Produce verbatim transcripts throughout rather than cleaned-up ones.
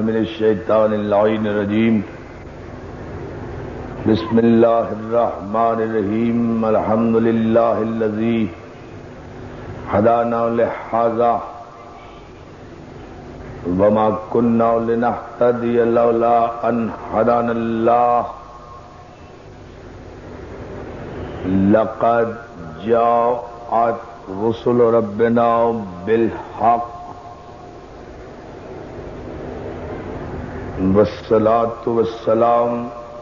من الشیطان اللعین الرجیم بسم اللہ الرحمن الرحیم الحمد للہ الذی ہدانا لہذا وما كنا لنهتدي لولا ان هدانا الله لقد جاءت رسل ربنا بالحق والصلاة والسلام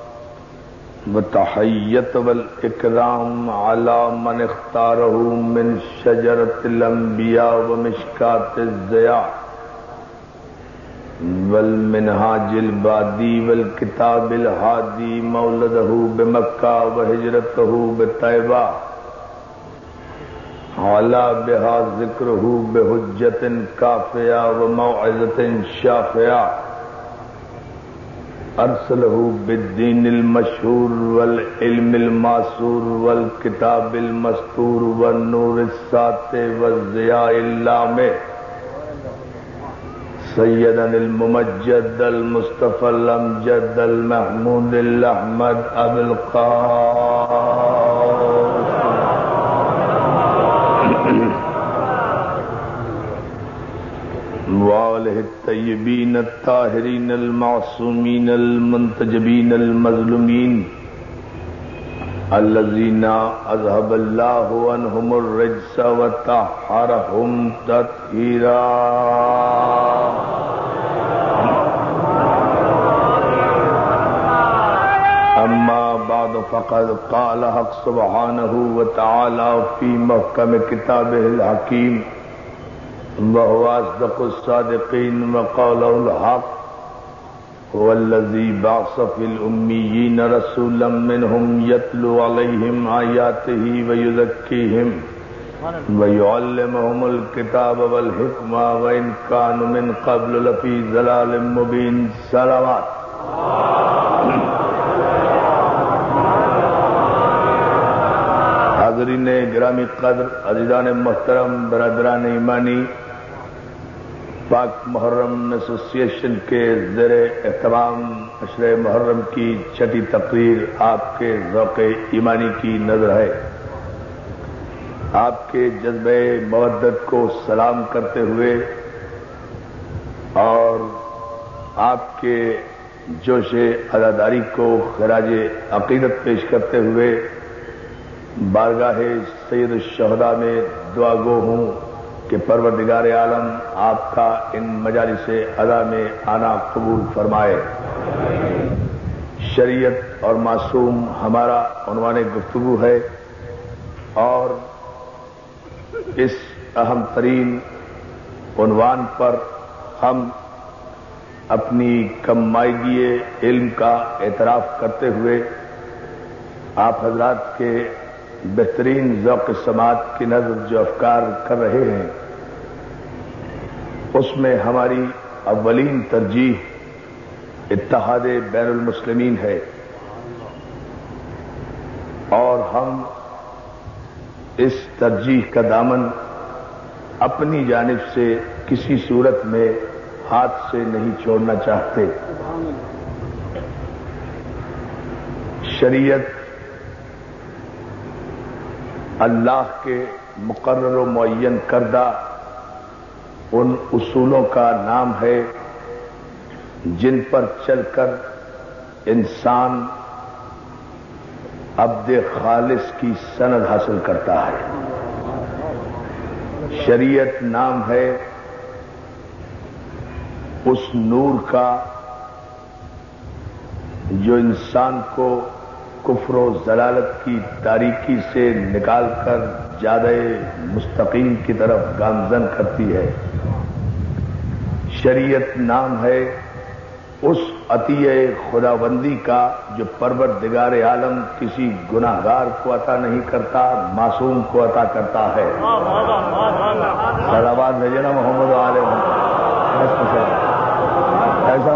والتحیۃ والاکرام على من اختاره من شجرة الانبیاء ومشکاة الضیاء والمنہاج البادی والکتاب الہادی مولدہ بمکہ وہجرتہ بطیبہ علا بہا ذکرہ بحجت کافیہ وموعظۃ شافیہ ارسلہ بالدین المشہور والعلم الماسور والکتاب المستور والنور الساطع والضیاء اللامع سیدنا الممجد المصطفى الامجد المحمود الاحمد ابو القاسم وآلہ الطیبین الطاہرین المعصومین المنتجبین المظلومین الذین اذهب اللہ عنہم الرجس وطہرہم تطہیرا اما بعد فقد قال حق سبحانہ وتعالی فی محکم کتابہ الحکیم وهو أصدق الصادقين وقوله الحق هو الذي بعث في الأميين رسولا منهم يتلو عليهم آياته ويزكيهم ويعلمهم الكتاب والحكمة وإن كانوا من قبل لفي ضلال مبين صلوات حاضرین گرامی قدر عزیزان محترم برادران ایمانی پاک محرم ایسوسی ایشن کے زیر اہتمام عشرہ محرم کی چھٹی تقریر آپ کے ذوق ایمانی کی نظر ہے. آپ کے جذبہ مودت کو سلام کرتے ہوئے اور آپ کے جوش عزاداری کو خراج عقیدت پیش کرتے ہوئے بارگاہ سید الشہداء میں دعا گو ہوں کہ پروردگار عالم آپ کا ان مجالس ادا میں آنا قبول فرمائے. شریعت اور معصوم ہمارا عنوان گفتگو ہے اور اس اہم ترین عنوان پر ہم اپنی کم مائگی علم کا اعتراف کرتے ہوئے آپ حضرات کے بہترین ذوق سماعت کی نظر جو افکار کر رہے ہیں اس میں ہماری اولین ترجیح اتحاد بین المسلمین ہے اور ہم اس ترجیح کا دامن اپنی جانب سے کسی صورت میں ہاتھ سے نہیں چھوڑنا چاہتے. شریعت اللہ کے مقرر و معین کردہ ان اصولوں کا نام ہے جن پر چل کر انسان عبد خالص کی سند حاصل کرتا ہے. شریعت نام ہے اس نور کا جو انسان کو کفر و ضلالت کی تاریکی سے نکال کر جادہ مستقیم کی طرف گامزن کرتی ہے. شریعت نام ہے اس عطیہ خداوندی کا جو پروردگار عالم کسی گناہگار کو عطا نہیں کرتا، معصوم کو عطا کرتا ہے. صلوات بھیجنا محمد علیہ ایسا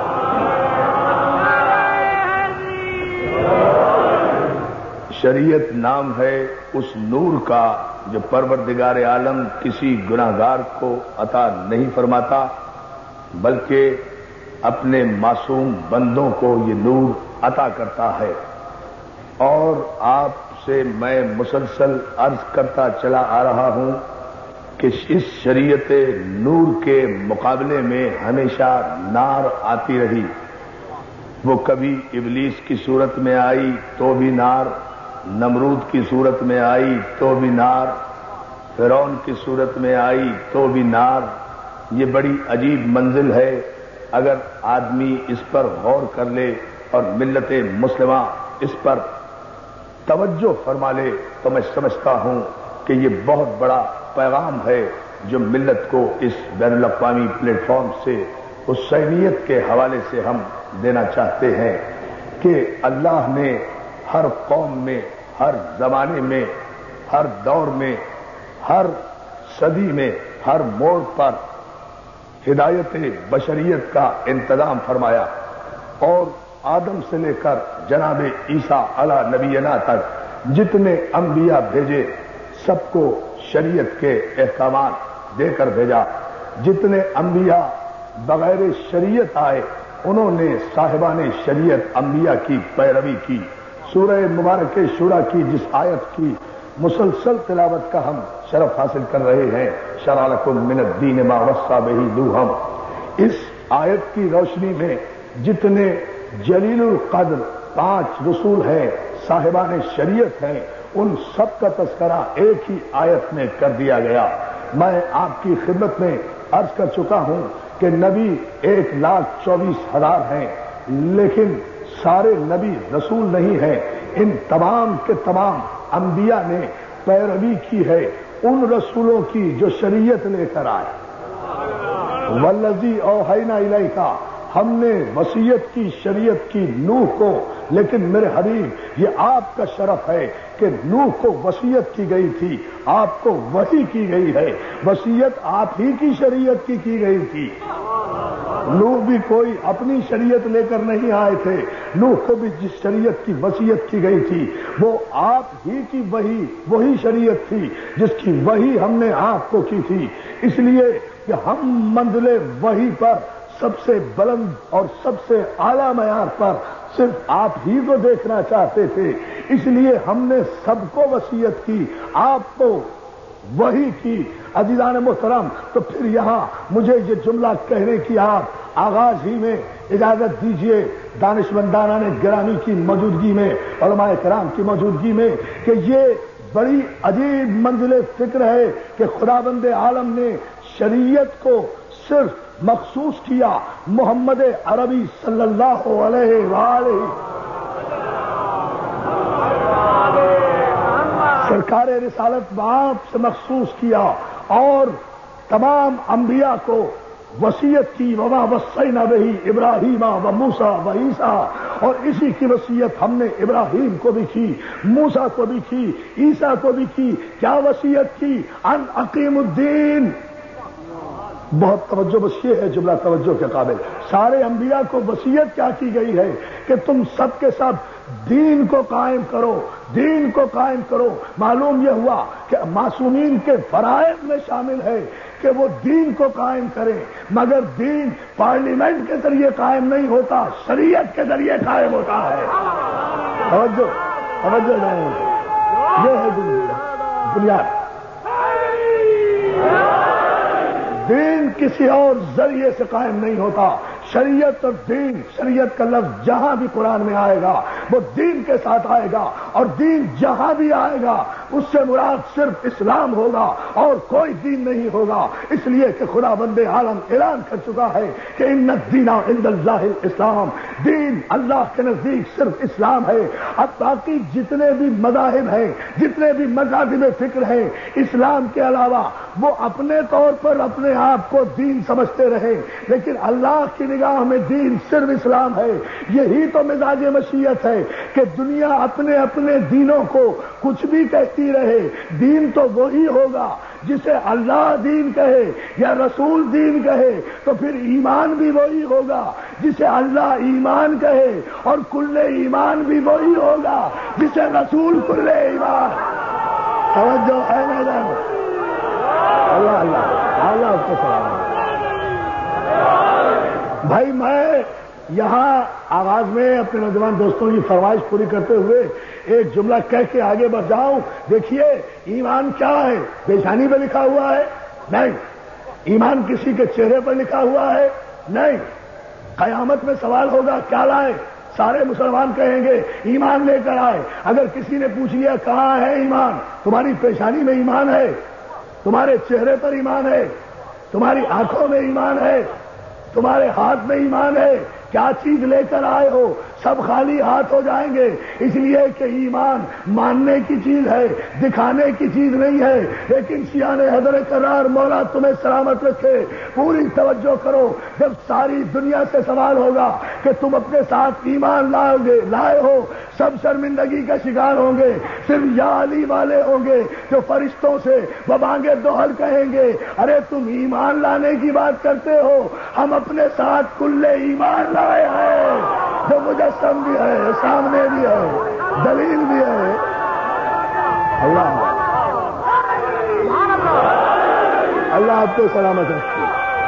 شریعت نام ہے اس نور کا جو پروردگار عالم کسی گناہگار کو عطا نہیں فرماتا بلکہ اپنے معصوم بندوں کو یہ نور عطا کرتا ہے، اور آپ سے میں مسلسل عرض کرتا چلا آ رہا ہوں کہ اس شریعت نور کے مقابلے میں ہمیشہ نار آتی رہی۔ وہ کبھی ابلیس کی صورت میں آئی تو بھی نار، نمرود کی صورت میں آئی تو بھی نار، فرعون کی صورت میں آئی تو بھی نار۔ یہ بڑی عجیب منزل ہے، اگر آدمی اس پر غور کر لے اور ملت مسلمہ اس پر توجہ فرما لے تو میں سمجھتا ہوں کہ یہ بہت بڑا پیغام ہے جو ملت کو اس بین الاقوامی پلیٹ فارم سے حسینیت کے حوالے سے ہم دینا چاہتے ہیں کہ اللہ نے ہر قوم میں، ہر زمانے میں، ہر دور میں، ہر صدی میں، ہر موڑ پر ہدایت بشریت کا انتظام فرمایا، اور آدم سے لے کر جناب عیسیٰ علی نبینا تک جتنے انبیاء بھیجے سب کو شریعت کے احکامات دے کر بھیجا۔ جتنے انبیاء بغیر شریعت آئے انہوں نے صاحبان شریعت انبیاء کی پیروی کی۔ سورہ مبارک شورا کی جس آیت کی مسلسل تلاوت کا ہم شرف حاصل کر رہے ہیں، شرع لکم من الدین ما وصی بہ نوحا، اس آیت کی روشنی میں جتنے جلیل القدر پانچ رسول ہیں، صاحبان شریعت ہیں، ان سب کا تذکرہ ایک ہی آیت میں کر دیا گیا۔ میں آپ کی خدمت میں عرض کر چکا ہوں کہ نبی ایک لاکھ چوبیس ہزار ہیں، لیکن سارے نبی رسول نہیں ہیں۔ ان تمام کے تمام انبیاء نے پیروی کی ہے ان رسولوں کی جو شریعت لے کر آئے۔ والذی اوحینا الیک، ہم نے وصیت کی شریعت کی نوح کو، لیکن میرے حبیب یہ آپ کا شرف ہے کہ نوح کو وصیت کی گئی تھی، آپ کو وحی کی گئی ہے، وصیت آپ ہی کی شریعت کی کی گئی تھی۔ نوح بھی کوئی اپنی شریعت لے کر نہیں آئے تھے، نوح کو بھی جس شریعت کی وصیت کی گئی تھی وہ آپ ہی کی وحی وہی شریعت تھی جس کی وحی ہم نے آپ کو کی تھی۔ اس لیے کہ ہم منزل وحی پر سب سے بلند اور سب سے اعلیٰ معیار پر صرف آپ ہی کو دیکھنا چاہتے تھے، اس لیے ہم نے سب کو وصیت کی، آپ کو وحی کی۔ عزیزان محترم، تو پھر یہاں مجھے یہ جملہ کہنے کی آپ آغاز ہی میں اجازت دیجئے، دانشمندانہ نے گرامی کی موجودگی میں، علماء کرام کی موجودگی میں، کہ یہ بڑی عجیب منزل فکر ہے کہ خداوند عالم نے شریعت کو صرف مخصوص کیا محمد عربی صلی اللہ علیہ وآلہ سرکار رسالت باپ سے مخصوص کیا، اور تمام انبیاء کو وصیت کی، وما وصینا بہ ابراہیم و موسیٰ و عیسیٰ، اور اسی کی وصیت ہم نے ابراہیم کو بھی کی، موسیٰ کو بھی کی، عیسیٰ کو بھی کی۔ کیا وصیت کی؟ ان اقیم الدین۔ بہت توجہ، بس یہ ہے جملہ توجہ کے قابل۔ سارے انبیاء کو وصیت کیا کی گئی ہے کہ تم سب کے سب دین کو قائم کرو، دین کو قائم کرو۔ معلوم یہ ہوا کہ معصومین کے فرائض میں شامل ہے کہ وہ دین کو قائم کریں، مگر دین پارلیمنٹ کے ذریعے قائم نہیں ہوتا، شریعت کے ذریعے قائم ہوتا ہے۔ توجہ توجہ نہیں، یہ ہے بنیاد۔ دین کسی اور ذریعے سے قائم نہیں ہوتا، شریعت اور دین، شریعت کا لفظ جہاں بھی قرآن میں آئے گا وہ دین کے ساتھ آئے گا، اور دین جہاں بھی آئے گا اس سے مراد صرف اسلام ہوگا اور کوئی دین نہیں ہوگا۔ اس لیے کہ خدا بند عالم اعلان کر چکا ہے کہ ان الدین عند اللہ الاسلام، دین اللہ کے نزدیک صرف اسلام ہے۔ اب باقی جتنے بھی مذاہب ہیں، جتنے بھی مذاہب فکر ہیں اسلام کے علاوہ، وہ اپنے طور پر اپنے آپ کو دین سمجھتے رہے، لیکن اللہ کی نگاہ میں دین صرف اسلام ہے۔ یہی تو مزاج مشیت ہے کہ دنیا اپنے اپنے دینوں کو کچھ بھی کہتی رہے، دین تو وہی ہوگا جسے اللہ دین کہے یا رسول دین کہے، تو پھر ایمان بھی وہی ہوگا جسے اللہ ایمان کہے، اور کل ایمان بھی وہی ہوگا جسے رسول کل ایمان۔ توجہ ہے میدان؟ اللہ اللہ اللہ آپ کو سلام۔ بھائی میں یہاں آغاز میں اپنے نوجوان دوستوں کی فرمائش پوری کرتے ہوئے ایک جملہ کہہ کے آگے بڑھ جاؤں. دیکھیے ایمان کیا ہے؟ پیشانی پہ لکھا ہوا ہے؟ نہیں. ایمان کسی کے چہرے پر لکھا ہوا ہے؟ نہیں. قیامت میں سوال ہوگا کیا لائے؟ سارے مسلمان کہیں گے ایمان لے کر آئے. اگر کسی نے پوچھ لیا کہاں ہے ایمان؟ تمہاری پیشانی میں ایمان ہے، تمہارے چہرے پر ایمان ہے، تمہاری آنکھوں میں ایمان ہے، تمہارے ہاتھ میں ایمان ہے. کیا چیز لے کر آئے ہو؟ سب خالی ہاتھ ہو جائیں گے. اس لیے کہ ایمان ماننے کی چیز ہے، دکھانے کی چیز نہیں ہے. لیکن شیان حیدر کرار مولا تمہیں سلامت رکھے، پوری توجہ کرو. جب ساری دنیا سے سوال ہوگا کہ تم اپنے ساتھ ایمان لاؤ گے لائے ہو، سب شرمندگی کا شکار ہوں گے. صرف یا علی والے ہوں گے جو فرشتوں سے ببانگے دوہل کہیں گے ارے تم ایمان لانے کی بات کرتے ہو، ہم اپنے ساتھ کلے ایمان لائے ہیں جو مجسم بھی ہے، سامنے بھی ہے، دلیل بھی ہے. اللہ اللہ آپ کو سلامت رکھے.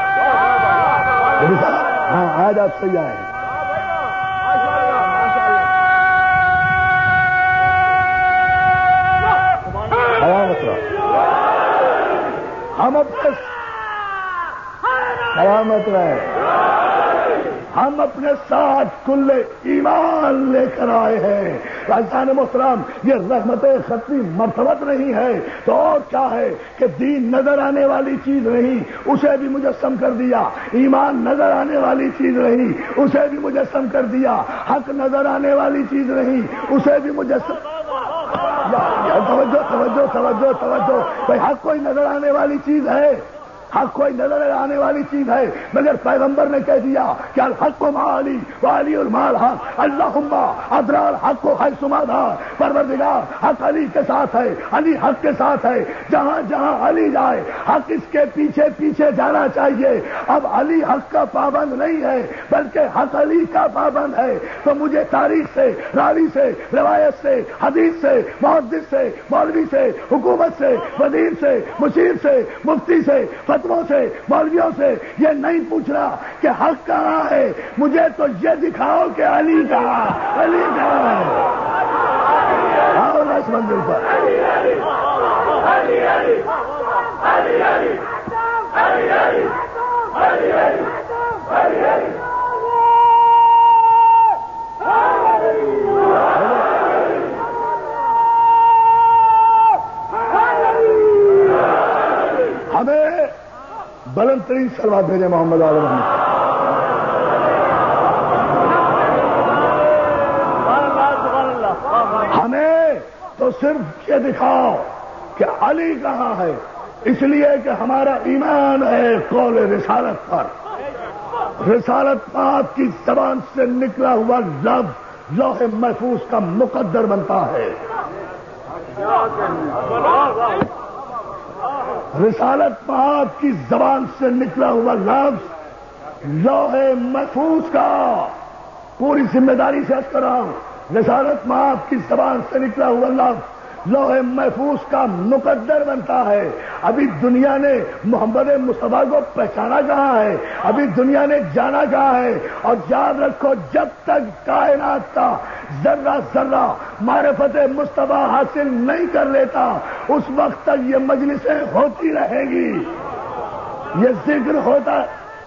ہاں آج آپ صحیح آئے. ہم اپنے سلامت رہے، ہم اپنے ساتھ کل ایمان لے کر آئے ہیں. راجدان محترم یہ رحمت ختمی مرتبت نہیں ہے تو اور کیا ہے کہ دین نظر آنے والی چیز نہیں، اسے بھی مجسم کر دیا. ایمان نظر آنے والی چیز نہیں، اسے بھی مجسم کر دیا. حق نظر آنے والی چیز نہیں، اسے بھی مجسم. توجہ توجہ توجہ توجہ بھائی حق کوئی نظر آنے والی چیز ہے، حق کوئی نظر آنے والی چیز ہے، مگر پیغمبر نے کہہ دیا کہ الحق و معالی والی المال حق اللہم ادرال حق و حیثما دار. پروردگار حق علی کے ساتھ ہے، علی حق کے ساتھ ہے. جہاں جہاں علی جائے حق اس کے پیچھے پیچھے جانا چاہیے. اب علی حق کا پابند نہیں ہے بلکہ حق علی کا پابند ہے. تو مجھے تاریخ سے، راوی سے، روایت سے، حدیث سے، محدث سے، مولوی سے، حکومت سے، وزیر سے، مشیر سے، مفتی سے، فتووں سے، مولویوں سے یہ نہیں پوچھنا کہ حق کہاں ہے. مجھے تو یہ دکھاؤ کہ علی کہاں، علی کہاں ہے. آؤ اس منزل پر. ہمیں بلند ترین سلوات بھیجے محمد عالم. ہمیں تو صرف یہ دکھاؤ کہ علی کہاں ہے. اس لیے کہ ہمارا ایمان ہے قول رسالت پر. رسالت پاک کی زبان سے نکلا ہوا لفظ لوح محفوظ کا مقدر بنتا ہے. رسالت پاک کی زبان سے نکلا ہوا لفظ لوح محفوظ کا، پوری ذمہ داری سے عرض کر رہا ہوں، رسالت پاک کی زبان سے نکلا ہوا لفظ لوح محفوظ کا مقدر بنتا ہے. ابھی دنیا نے محمد مصطفیٰ کو پہچانا کہاں ہے؟ ابھی دنیا نے جانا کہاں ہے؟ اور یاد رکھو جب تک کائنات کا ذرہ ذرہ معرفت مصطفیٰ حاصل نہیں کر لیتا اس وقت تک یہ مجلسیں ہوتی رہیں گی، یہ ذکر ہوتا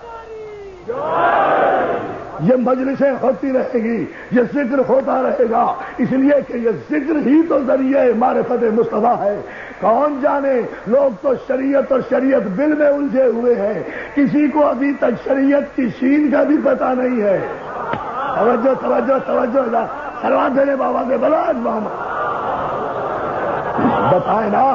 یہ مجلسیں ہوتی رہے گی، یہ ذکر ہوتا رہے گا. اس لیے کہ یہ ذکر ہی تو ذریعہ معرفت مصطفیٰ ہے. کون جانے لوگ تو شریعت اور شریعت بل میں الجھے ہوئے ہیں، کسی کو ابھی تک شریعت کی شین کا بھی پتہ نہیں ہے. توجہ توجہ توجہ سلوات دینے بابا کے بلاد محمد بتائیں نا.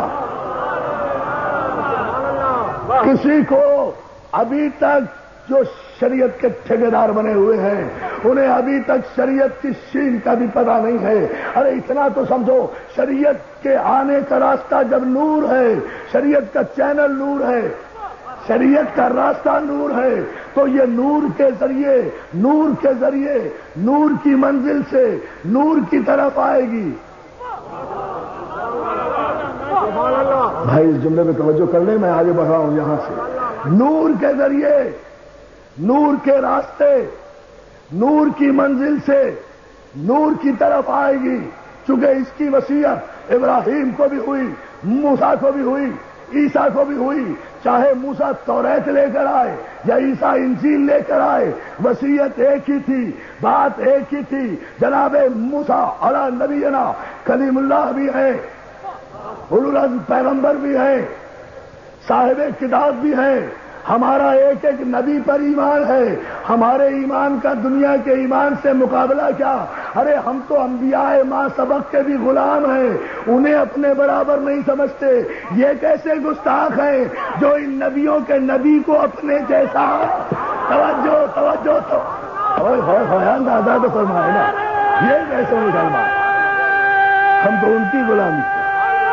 کسی کو ابھی تک جو شریعت کے ٹھیکیدار بنے ہوئے ہیں انہیں ابھی تک شریعت کی شین کا بھی پتہ نہیں ہے. ارے اتنا تو سمجھو شریعت کے آنے کا راستہ جب نور ہے، شریعت کا چینل نور ہے، شریعت کا راستہ نور ہے، تو یہ نور کے ذریعے نور کے ذریعے نور کی منزل سے نور کی طرف آئے گی. بھائی اس جملے میں توجہ کر لیں، میں آگے بڑھ رہا ہوں. یہاں سے نور کے ذریعے نور کے راستے، نور کی منزل سے نور کی طرف آئے گی، چونکہ اس کی وصیت ابراہیم کو بھی ہوئی، موسیٰ کو بھی ہوئی، عیسیٰ کو بھی ہوئی، چاہے موسیٰ توریت لے کر آئے یا عیسیٰ انجیل لے کر آئے، وصیت ایک ہی تھی، بات ایک ہی تھی۔ جناب موسیٰ علی نبینا کلیم اللہ بھی ہے، اولو العزم پیغمبر بھی ہے، صاحب کتاب بھی ہے، ہمارا ایک ایک نبی پر ایمان ہے۔ ہمارے ایمان کا دنیا کے ایمان سے مقابلہ کیا؟ ارے ہم تو انبیاء ماں سبق کے بھی غلام ہیں، انہیں اپنے برابر نہیں سمجھتے۔ یہ کیسے گستاخ ہیں جو ان نبیوں کے نبی کو اپنے جیسا؟ توجہ توجہ تو دادا تو فرمائے نا، یہ کیسے مسلمان؟ ہم تو ان کی غلامی سے۔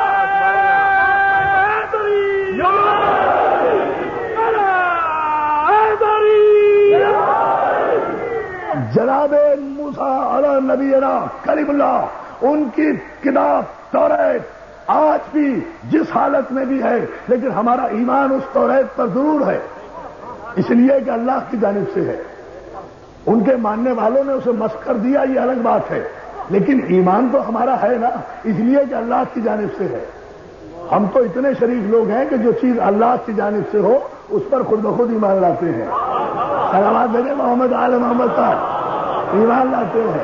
جناب موسیٰ علی نبینا کلیم اللہ، ان کی کتاب توریت آج بھی جس حالت میں بھی ہے، لیکن ہمارا ایمان اس توریت پر ضرور ہے، اس لیے کہ اللہ کی جانب سے ہے۔ ان کے ماننے والوں نے اسے مسخ کر دیا، یہ الگ بات ہے، لیکن ایمان تو ہمارا ہے نا، اس لیے کہ اللہ کی جانب سے ہے۔ ہم تو اتنے شریف لوگ ہیں کہ جو چیز اللہ کی جانب سے ہو اس پر خود بخود ایمان لاتے ہیں۔ سلامات بھیجے محمد آل محمد صاحب، ایمان لاتے ہیں۔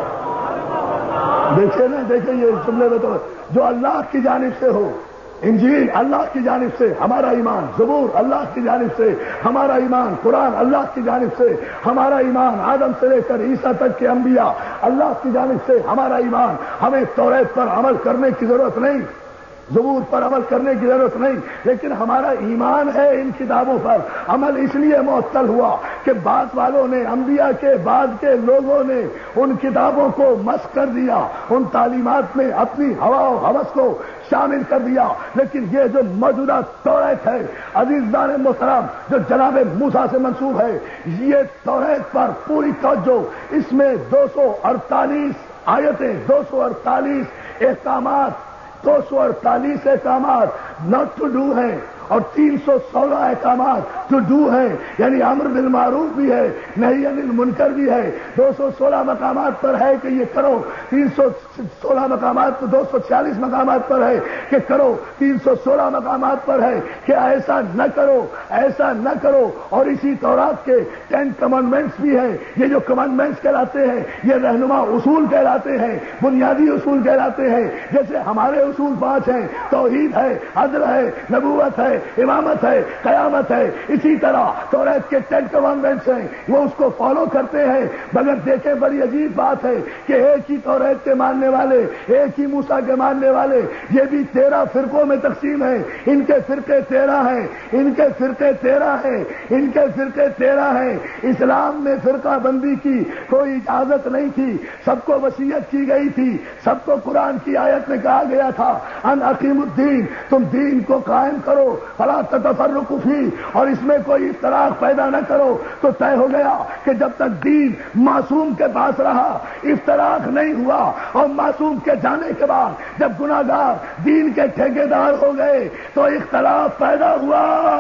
دیکھیں نا، دیکھیں یہ جملے میں تو جو اللہ کی جانب سے ہو، انجیل اللہ کی جانب سے ہمارا ایمان، زبور اللہ کی جانب سے ہمارا ایمان، قرآن اللہ کی جانب سے ہمارا ایمان، آدم سے لے کر عیسیٰ تک کے انبیاء اللہ کی جانب سے ہمارا ایمان۔ ہمیں توریت پر عمل کرنے کی ضرورت نہیں، زبور پر عمل کرنے کی ضرورت نہیں، لیکن ہمارا ایمان ہے ان کتابوں پر۔ عمل اس لیے معطل ہوا کہ بعض والوں نے، انبیاء کے بعد کے لوگوں نے ان کتابوں کو مسخ کر دیا، ان تعلیمات میں اپنی ہوا و ہوس کو شامل کر دیا۔ لیکن یہ جو موجودہ توریت ہے عزیزان محترم، جو جناب موسیٰ سے منسوب ہے، یہ توریت پر پوری توجہ، اس میں دو سو اڑتالیس آیتیں، دو سو اڑتالیس احکامات، دو سو اڑتالیس احکامات ناٹ ٹو ڈو ہیں، اور تین سو سولہ احکامات ٹو ڈو ہیں، یعنی امر بالمعروف بھی ہے، نہی عن المنکر بھی ہے۔ دو سو سولہ مقامات پر ہے کہ یہ کرو، تین سو سولہ مقامات دو سو چھیالیس مقامات پر ہے کہ کرو، تین سو سولہ مقامات پر ہے کہ ایسا نہ کرو، ایسا نہ کرو۔ اور اسی تورات کے ٹین کمانڈمنٹس بھی ہیں۔ یہ جو کمانڈمنٹس کہلاتے ہیں یہ رہنما اصول کہلاتے ہیں، بنیادی اصول کہلاتے ہیں۔ جیسے ہمارے اصول پانچ ہیں، توحید ہے، عدل ہے، نبوت ہے، امامت ہے، قیامت ہے، اسی طرح توریت کے ٹین کمانڈمنٹس ہیں، وہ اس کو فالو کرتے ہیں۔ مگر دیکھیں بڑی عجیب بات ہے کہ ایک ہی توریت کے ماننے والے، ایک ہی موسیٰ کے ماننے والے، یہ بھی تیرہ فرقوں میں تقسیم ہیں۔ ان کے فرقے تیرہ ہیں، ان کے فرقے تیرہ ہیں، ان کے فرقے تیرہ ہیں۔ اسلام میں فرقہ بندی کی کوئی اجازت نہیں تھی، سب کو وصیت کی گئی تھی، سب کو قرآن کی آیت میں کہا گیا تھا ان اقیم الدین، تم دین کو قائم کرو، فلا تتفرقوا فیہ، اور اس میں کوئی افتراق پیدا نہ کرو۔ تو طے ہو گیا کہ جب تک دین معصوم کے پاس رہا افتراق نہیں ہوا، اور معصوم کے جانے کے بعد جب گناہگار دین کے ٹھیکیدار ہو گئے تو اختلاف پیدا ہوا۔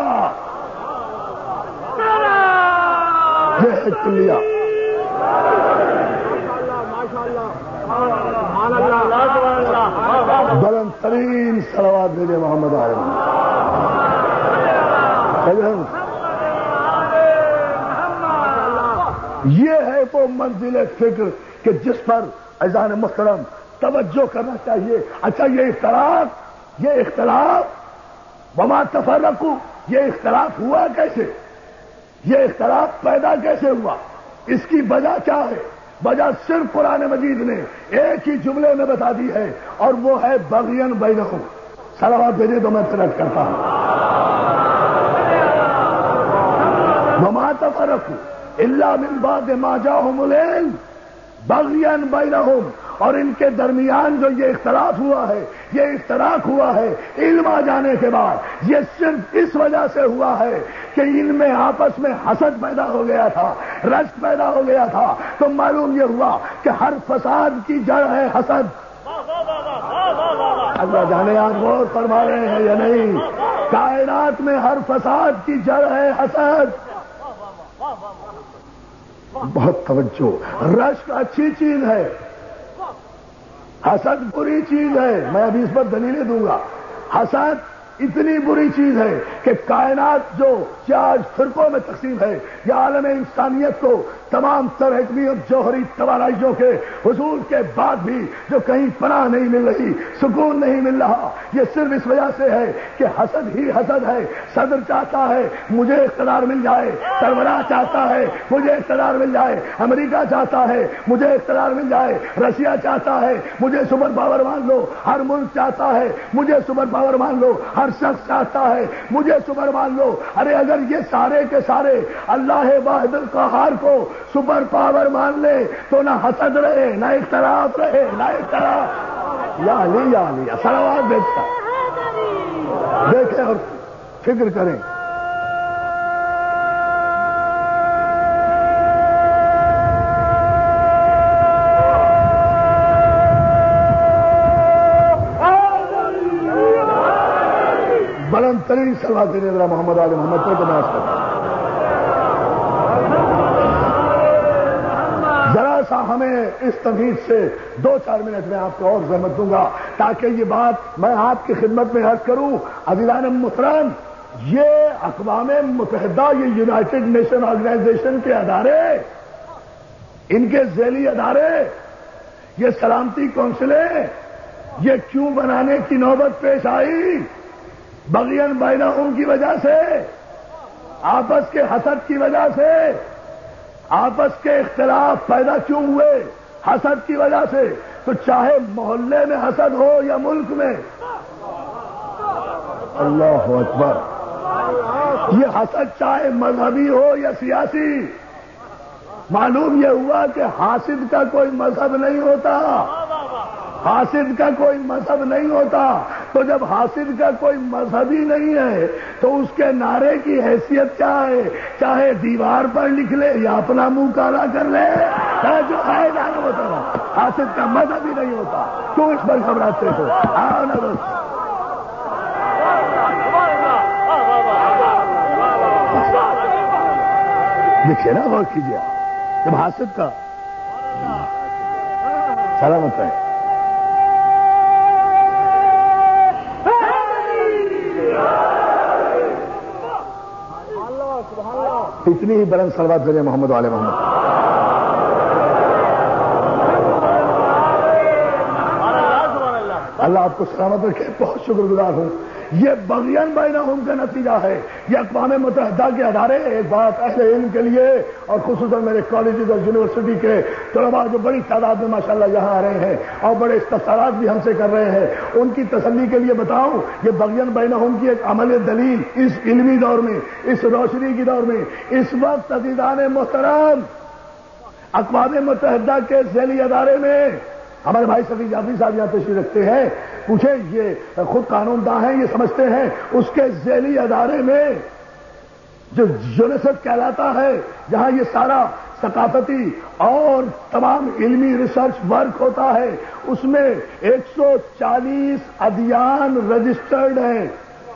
یہ ہے کلیہ۔ بلند ترین صلوات بھیجے محمد عالم۔ یہ ہے وہ منزل فکر کہ جس پر عزیزان محترم توجہ کرنا چاہیے۔ اچھا یہ اختلاف، یہ اختلاف وما تفرقوا، یہ اختلاف ہوا کیسے؟ یہ اختلاف پیدا کیسے ہوا؟ اس کی وجہ کیا ہے؟ وجہ صرف قرآن مجید نے ایک ہی جملے میں بتا دی ہے، اور وہ ہے بغین بینہم۔ صلوات بھیجے تو میں ترک کرتا ہوں۔ وما تفرقوا الا من بعد ما جاءهم العلم بغیا بینہم، اور ان کے درمیان جو یہ اختلاف ہوا ہے، یہ افتراق ہوا ہے علم آ جانے کے بعد، یہ صرف اس وجہ سے ہوا ہے کہ ان میں آپس میں حسد پیدا ہو گیا تھا، رشک پیدا ہو گیا تھا۔ تو معلوم یہ ہوا کہ ہر فساد کی جڑ ہے حسد۔ اللہ جانے آپ غور فرما رہے ہیں یا نہیں؟ کائنات میں ہر فساد کی جڑ ہے حسد۔ بہت توجہ، رشک اچھی چیز ہے، حسد بری چیز ہے، میں ابھی اس پر دلیلیں دوں گا۔ حسد اتنی بری چیز ہے کہ کائنات جو چار فرقوں میں تقسیم ہے، یہ عالم انسانیت کو تمام تر حکمی اور جوہری توانائیوں کے حصول کے بعد بھی جو کہیں پناہ نہیں مل رہی، سکون نہیں مل رہا، یہ صرف اس وجہ سے ہے کہ حسد ہی حسد ہے۔ صدر چاہتا ہے مجھے اقتدار مل جائے، سربراہ چاہتا ہے مجھے اقتدار مل جائے، امریکہ چاہتا ہے مجھے اقتدار مل جائے، رشیا چاہتا ہے مجھے سپر پاور مان لو، ہر ملک چاہتا ہے مجھے سپر پاور مان لو، ہر شخص چاہتا ہے مجھے سپر مان لو۔ ارے اگر یہ سارے کے سارے اللہ واحد القہار کو سپر پاور مان لے تو نہ حسد رہے، نہ اختلاف رہے، نہ اختلاف۔ یا علی یا علی صلوات بھیجتا دیکھیں اور فکر کریں۔ بلند ترین صلوات دینے ذرا محمد آل محمد کو تو میں آج کرتا ہوں۔ ذرا سا ہمیں اس تمہید سے دو چار منٹ میں آپ کو اور زحمت دوں گا تاکہ یہ بات میں آپ کی خدمت میں عرض کروں۔ عزیزان محترم، یہ اقوام متحدہ، یہ یونائٹڈ نیشن آرگنائزیشن کے ادارے، ان کے ذیلی ادارے، یہ سلامتی کونسلیں، یہ کیوں بنانے کی نوبت پیش آئی؟ بغین بینہم کی وجہ سے، آپس کے حسد کی وجہ سے، آپس کے اختلاف پیدا کیوں ہوئے؟ حسد کی وجہ سے۔ تو چاہے محلے میں حسد ہو یا ملک میں، اللہ اکبر، یہ حسد چاہے مذہبی ہو یا سیاسی، معلوم یہ ہوا کہ حاسد کا کوئی مذہب نہیں ہوتا، حاسد کا کوئی مذہب نہیں ہوتا۔ تو جب حاسد کا کوئی مذہب ہی نہیں ہے تو اس کے نعرے کی حیثیت کیا ہے؟ چاہے دیوار پر لکھ لے یا اپنا منہ کالا کر لے، چاہے جو ہے جانا ہوتا ہے، حاسد کا مذہب ہی نہیں ہوتا۔ کیوں اس پر گھبراتے ہو؟ آؤ نا بس، دیکھیے نا، غور کیجیے، جب حاسد کا سلامت ہے، اتنی ہی بلند صلوات ذریعہ محمد علیہ محمد۔ اللہ آپ کو سلامت رکھے، بہت شکر گزار ہوں۔ یہ بغین بینہم کا نتیجہ ہے، یہ اقوام متحدہ کے ادارے۔ ایک بات اہل علم کے لیے اور خصوصاً میرے کالجز اور یونیورسٹی کے طلباء جو بڑی تعداد میں ماشاءاللہ یہاں آ رہے ہیں اور بڑے استفسارات بھی ہم سے کر رہے ہیں، ان کی تسلی کے لیے بتاؤں، یہ بغین بینہم کی ایک عمل دلیل اس علمی دور میں، اس روشنی کی دور میں، اس وقت عزیزان محترم اقوام متحدہ کے ذیلی ادارے میں ہمارے بھائی سفیر جعفری صاحب یہاں تشریف رکھتے ہیں، پوچھیں، یہ خود قانون داں ہیں، یہ سمجھتے ہیں، اس کے ذیلی ادارے میں جو یونیسیف کہلاتا ہے، جہاں یہ سارا ثقافتی اور تمام علمی ریسرچ ورک ہوتا ہے، اس میں ایک سو چالیس ادیان رجسٹرڈ ہیں،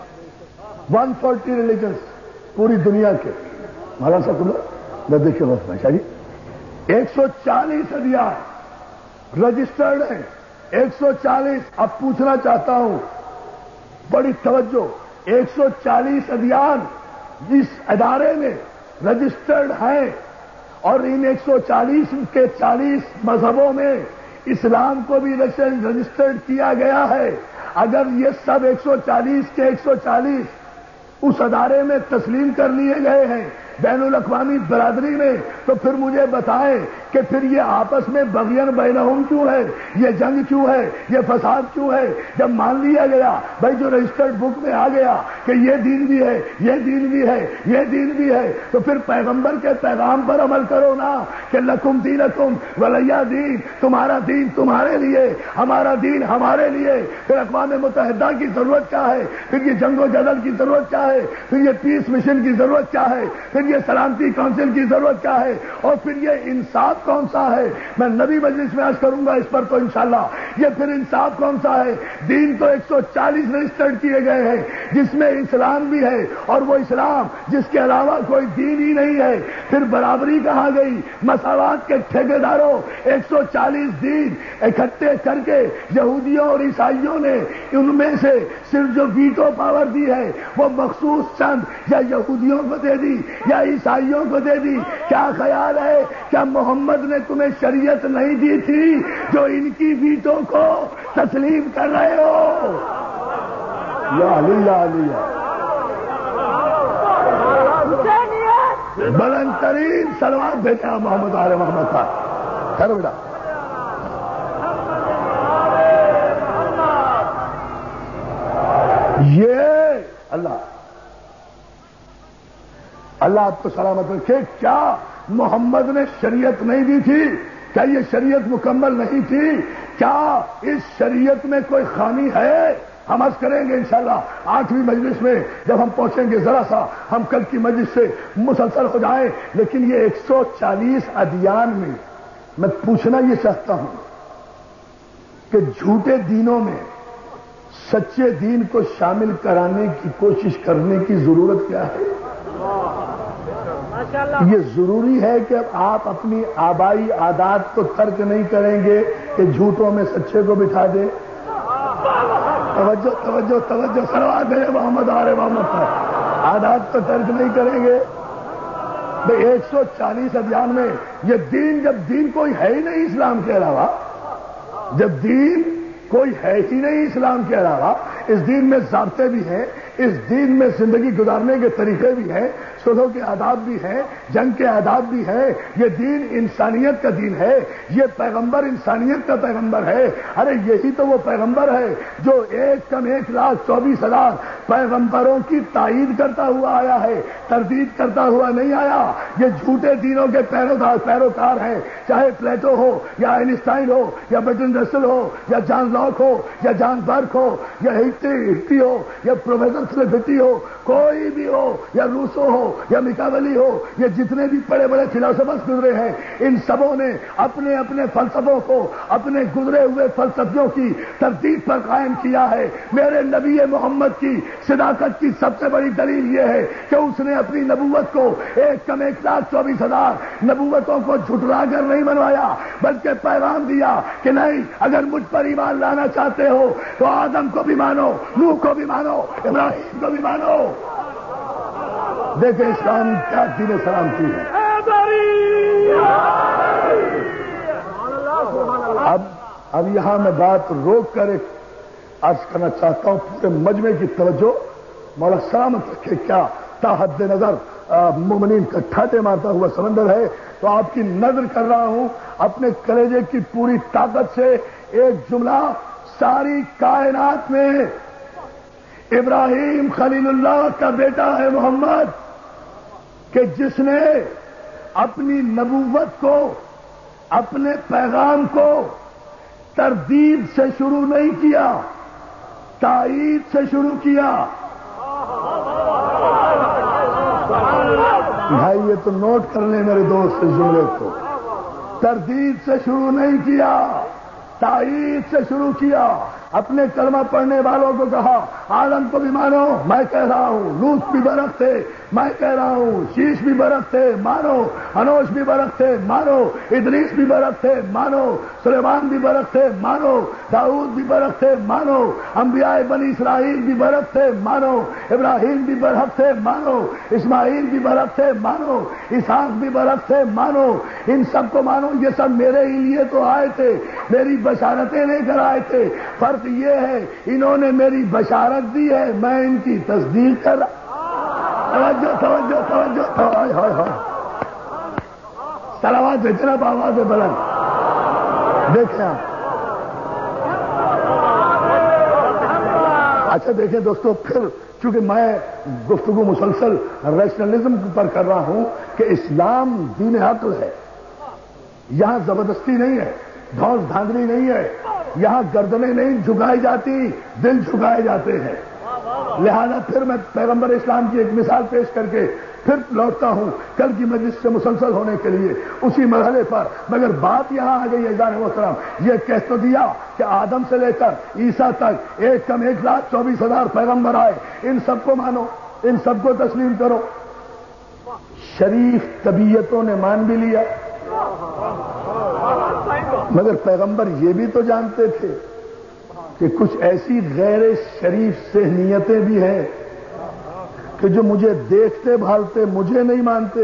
ون فورٹی ریلیجنس پوری دنیا کے۔ مولانا صاحب دیکھیے بس بھائی جی، ایک سو چالیس ادیان رجسٹرڈ ہیں، ایک سو چالیس۔ اب پوچھنا چاہتا ہوں، بڑی توجہ، ایک سو چالیس ادیان اس ادارے میں رجسٹرڈ ہیں اور ان ایک سو چالیس کے چالیس مذہبوں میں اسلام کو بھی رجسٹرڈ کیا گیا ہے۔ اگر یہ سب ایک سو چالیس کے ایک سو چالیس اس ادارے میں تسلیم کر لیے گئے ہیں بین الاقوامی برادری میں، تو پھر مجھے بتائیں کہ پھر یہ آپس میں بغین بینہم کیوں ہے، یہ جنگ کیوں ہے، یہ فساد کیوں ہے؟ جب مان لیا گیا بھائی، جو رجسٹرڈ بک میں آ گیا کہ یہ دین بھی ہے، یہ دین بھی ہے، یہ دین بھی ہے، تو پھر پیغمبر کے پیغام پر عمل کرو نا کہ لکم دینکم ولیہ دین، تمہارا دین تمہارے لیے، ہمارا دین ہمارے لیے۔ پھر اقوام متحدہ کی ضرورت کیا ہے؟ پھر یہ جنگ و جدل کی ضرورت کیا ہے؟ پھر یہ پیس مشن کی ضرورت کیا ہے؟ پھر یہ سلامتی کونسل کی ضرورت کیا ہے؟ اور پھر یہ انصاف انصاف کون سا ہے؟ میں نبی مجلس میں عرض کروں گا اس پر تو انشاءاللہ۔ یہ پھر انصاف کون سا ہے؟ دین تو ایک سو چالیس رجسٹرڈ کیے گئے ہیں جس میں اسلام بھی ہے، اور وہ اسلام جس کے علاوہ کوئی دین ہی نہیں ہے۔ پھر برابری کہاں گئی؟ مساوات کے ٹھیکیداروں ایک سو چالیس دین اکٹھے کر کے یہودیوں اور عیسائیوں نے ان میں سے صرف جو ویٹو پاور دی ہے وہ مخصوص چند یا یہودیوں کو دے دی یا عیسائیوں کو دے دی۔ کیا خیال ہے کیا محمد نے تمہیں شریعت نہیں دی تھی جو ان کی ویٹو کو تسلیم کر رہے ہو؟ یا علی یا علی بلند ترین سلوات بھیجا محمد آل محمد کا کر بیٹا۔ یہ اللہ اللہ آپ کو سلامت رکھے۔ کیا محمد نے شریعت نہیں دی تھی؟ کیا یہ شریعت مکمل نہیں تھی؟ کیا اس شریعت میں کوئی خامی ہے؟ ہم عرض کریں گے انشاءاللہ آٹھویں مجلس میں جب ہم پہنچیں گے، ذرا سا ہم کل کی مجلس سے مسلسل ہو جائیں۔ لیکن یہ ایک سو چالیس ادیان میں میں پوچھنا یہ چاہتا ہوں کہ جھوٹے دینوں میں سچے دین کو شامل کرانے کی کوشش کرنے کی ضرورت کیا ہے؟ یہ ضروری ہے کہ آپ اپنی آبائی عادات کو ترک نہیں کریں گے کہ جھوٹوں میں سچے کو بٹھا دیں۔ توجہ توجہ توجہ سلوات ہے محمد آل محمد پر۔ عادات تو ترک نہیں کریں گے۔ بھائی ایک سو چالیس ادیان میں یہ دین، جب دین کوئی ہے ہی نہیں اسلام کے علاوہ، جب دین کوئی ہے ہی نہیں اسلام کے علاوہ، اس دین میں ضابطے بھی ہیں، اس دین میں زندگی گزارنے کے طریقے بھی ہیں، صلح کے آداب بھی ہیں، جنگ کے آداب بھی ہیں۔ یہ دین انسانیت کا دین ہے، یہ پیغمبر انسانیت کا پیغمبر ہے۔ ارے یہی تو وہ پیغمبر ہے جو ایک کم ایک لاکھ چوبیس ہزار پیغمبروں کی تائید کرتا ہوا آیا ہے، تردید کرتا ہوا نہیں آیا۔ یہ جھوٹے دینوں کے پیروکار ہیں، چاہے پلیٹو ہو یا آئنسٹائن ہو یا برٹن رسل ہو یا جان لاک ہو یا جان برک ہو یا ہٹی ہو یا پروفیسر سلیفٹی ہو، کوئی بھی ہو، یا روسو ہو یا میکاولی ہو، یہ جتنے بھی بڑے بڑے فلاسفرز گزرے ہیں، ان سبوں نے اپنے اپنے فلسفوں کو اپنے گزرے ہوئے فلسفیوں کی تردید پر قائم کیا ہے۔ میرے نبی محمد کی صداقت کی سب سے بڑی دلیل یہ ہے کہ اس نے اپنی نبوت کو ایک کم ایک لاکھ چوبیس ہزار نبوتوں کو جھٹلا کر نہیں منوایا، بلکہ پیغام دیا کہ نہیں، اگر مجھ پر ایمان لانا چاہتے ہو تو آدم کو بھی مانو، نوح کو بھی مانو، ابراہیم کو بھی مانو۔ دیکھیں اسلام کیا دین سلامتی ہے۔ اب اب یہاں میں بات روک کر ایک عرض کرنا چاہتا ہوں، پورے مجمع کی توجہ مولا سلامت رکھے۔ کیا تا حد نظر مومنین کا ٹھاٹے مارتا ہوا سمندر ہے، تو آپ کی نظر کر رہا ہوں اپنے کلیجے کی پوری طاقت سے ایک جملہ ساری کائنات میں ابراہیم خلیل اللہ کا بیٹا ہے محمد، کہ جس نے اپنی نبوت کو، اپنے پیغام کو تردید سے شروع نہیں کیا، تائید سے شروع کیا۔ بھائی یہ تو نوٹ کر لیں میرے دوست اس جملے کو، تردید سے شروع نہیں کیا، تائید سے شروع کیا۔ اپنے کلمہ پڑھنے والوں کو کہا آدم کو بھی مانو، میں کہہ رہا ہوں، لوط بھی برحق تھے، میں کہہ رہا ہوں، شیش بھی برحق تھے، مانو، انوش بھی برحق تھے، مانو، ادریس بھی برحق تھے، مانو، سلیمان بھی برحق تھے، مانو، داؤد بھی برحق تھے، مانو، انبیاء بنی اسرائیل بھی برحق تھے، مانو، ابراہیم بھی برحق تھے، مانو، اسماعیل بھی برحق تھے، مانو، اسحاق بھی برحق تھے، مانو، ان سب کو مانو۔ یہ سب میرے ہی لیے تو آئے تھے، میری بشارتیں لے کر آئے تھے۔ فرق یہ ہے انہوں نے میری بشارت دی ہے، میں ان کی تصدیق کر توجہ توجہ توجہ توجہ صلوات جناب آواز بلند دیکھیں آپ۔ اچھا دیکھیں دوستو، پھر چونکہ میں گفتگو مسلسل ریشنلزم پر کر رہا ہوں کہ اسلام دین عقل ہے، یہاں زبردستی نہیں ہے، دھوس دھاندلی نہیں ہے، یہاں گردنیں نہیں جھکائی جاتی، دل جھکائے جاتے ہیں۔ لہذا پھر میں پیغمبر اسلام کی ایک مثال پیش کر کے پھر لوٹتا ہوں کل کی مجلس سے مسلسل ہونے کے لیے اسی مرحلے پر، مگر بات یہاں آ گئی عزیزان محترم، یہ کہہ تو دیا کہ آدم سے لے کر عیسیٰ تک ایک کم ایک لاکھ چوبیس ہزار پیغمبر آئے، ان سب کو مانو، ان سب کو تسلیم کرو۔ شریف طبیعتوں نے مان بھی لیا، مگر پیغمبر یہ بھی تو جانتے تھے کہ کچھ ایسی غیر شریف ذہنیتیں بھی ہیں کہ جو مجھے دیکھتے بھالتے مجھے نہیں مانتے،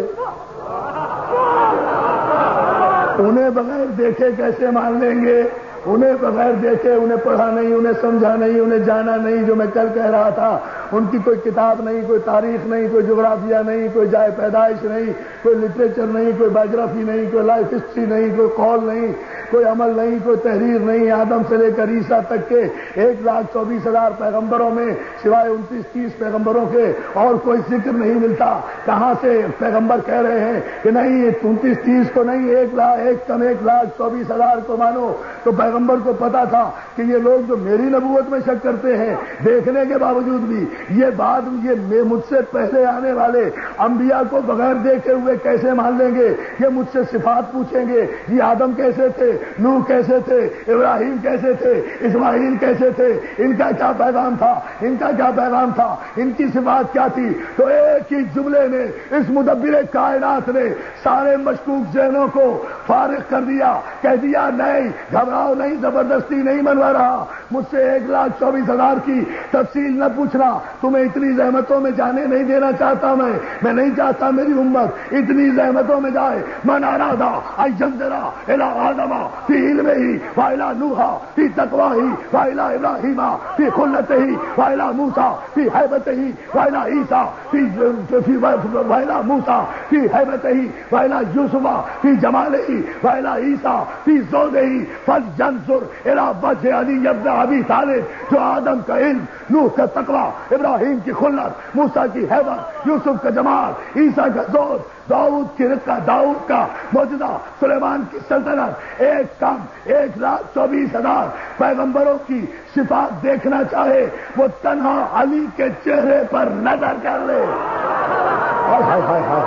انہیں بغیر دیکھے کیسے مان لیں گے؟ انہیں بغیر دیکھے، انہیں پڑھا نہیں، انہیں سمجھا نہیں، انہیں جانا نہیں۔ جو میں کل کہہ رہا تھا، ان کی کوئی کتاب نہیں، کوئی تاریخ نہیں، کوئی جغرافیہ نہیں، کوئی جائے پیدائش نہیں، کوئی لٹریچر نہیں، کوئی بایوگرافی نہیں، کوئی لائف ہسٹری نہیں، کوئی قول نہیں، کوئی عمل نہیں، کوئی تحریر نہیں۔ آدم سے لے کر عیسیٰ تک کے ایک لاکھ چوبیس ہزار پیغمبروں میں سوائے انتیس تیس پیغمبروں کے اور کوئی ذکر نہیں ملتا۔ کہاں سے پیغمبر کہہ رہے ہیں کہ نہیں انتیس تیس کو نہیں، ایک لاکھ ایک کم ایک لاکھ چوبیس ہزار کو مانو؟ تو پیغمبر کو پتا تھا کہ یہ لوگ جو میری نبوت میں شک کرتے ہیں، دیکھنے کے باوجود بھی یہ بات یہ مجھ سے پہلے آنے والے انبیاء کو بغیر دیکھے ہوئے کیسے مان لیں گے؟ یہ مجھ سے صفات پوچھیں گے، یہ آدم کیسے تھے، نوح کیسے تھے، ابراہیم کیسے تھے، اسماعیل کیسے تھے، ان کا کیا پیغام تھا، ان کا کیا پیغام تھا، ان کی صفات کیا تھی؟ تو ایک ہی جملے نے اس مدبر کائنات نے سارے مشکوک ذہنوں کو فارغ کر دیا، کہہ دیا نہیں گھبراؤ نہیں، زبردستی نہیں منوا رہا، مجھ سے ایک لاکھ چوبیس ہزار کی تفصیل نہ پوچھنا، تمہیں اتنی زحمتوں میں جانے نہیں دینا چاہتا میں میں نہیں چاہتا میری امت اتنی زحمتوں میں جائے۔ من ارادہ ایجندرا الی آدم فی علم ہی وائلا نوحا فی تقوا ہی وائلا ابراہیم فی خلت ہی وائلا موسیٰ فی حیبت ہی وائلا عیسیٰ فی وائلا موسیٰ فی حیبت ہی وائلا یوسف فی جمال ہی وائلا عیسیٰ فی زود ہی فلینظر الی وجہ علی ابن ابی طالب۔ جو آدم کا علم، نوح کا تقوا، ابراہیم کی خلت، موسیٰ کی حیبت، یوسف کا جمال، عیسیٰ کا زور، داؤد کی رقہ، داؤد کا معجزہ، سلیمان کی سلطنت، ایک کم ایک لاکھ چوبیس ہزار پیغمبروں کی صفات دیکھنا چاہے وہ تنہا علی کے چہرے پر نظر کر لے۔ ہائے ہائے ہائے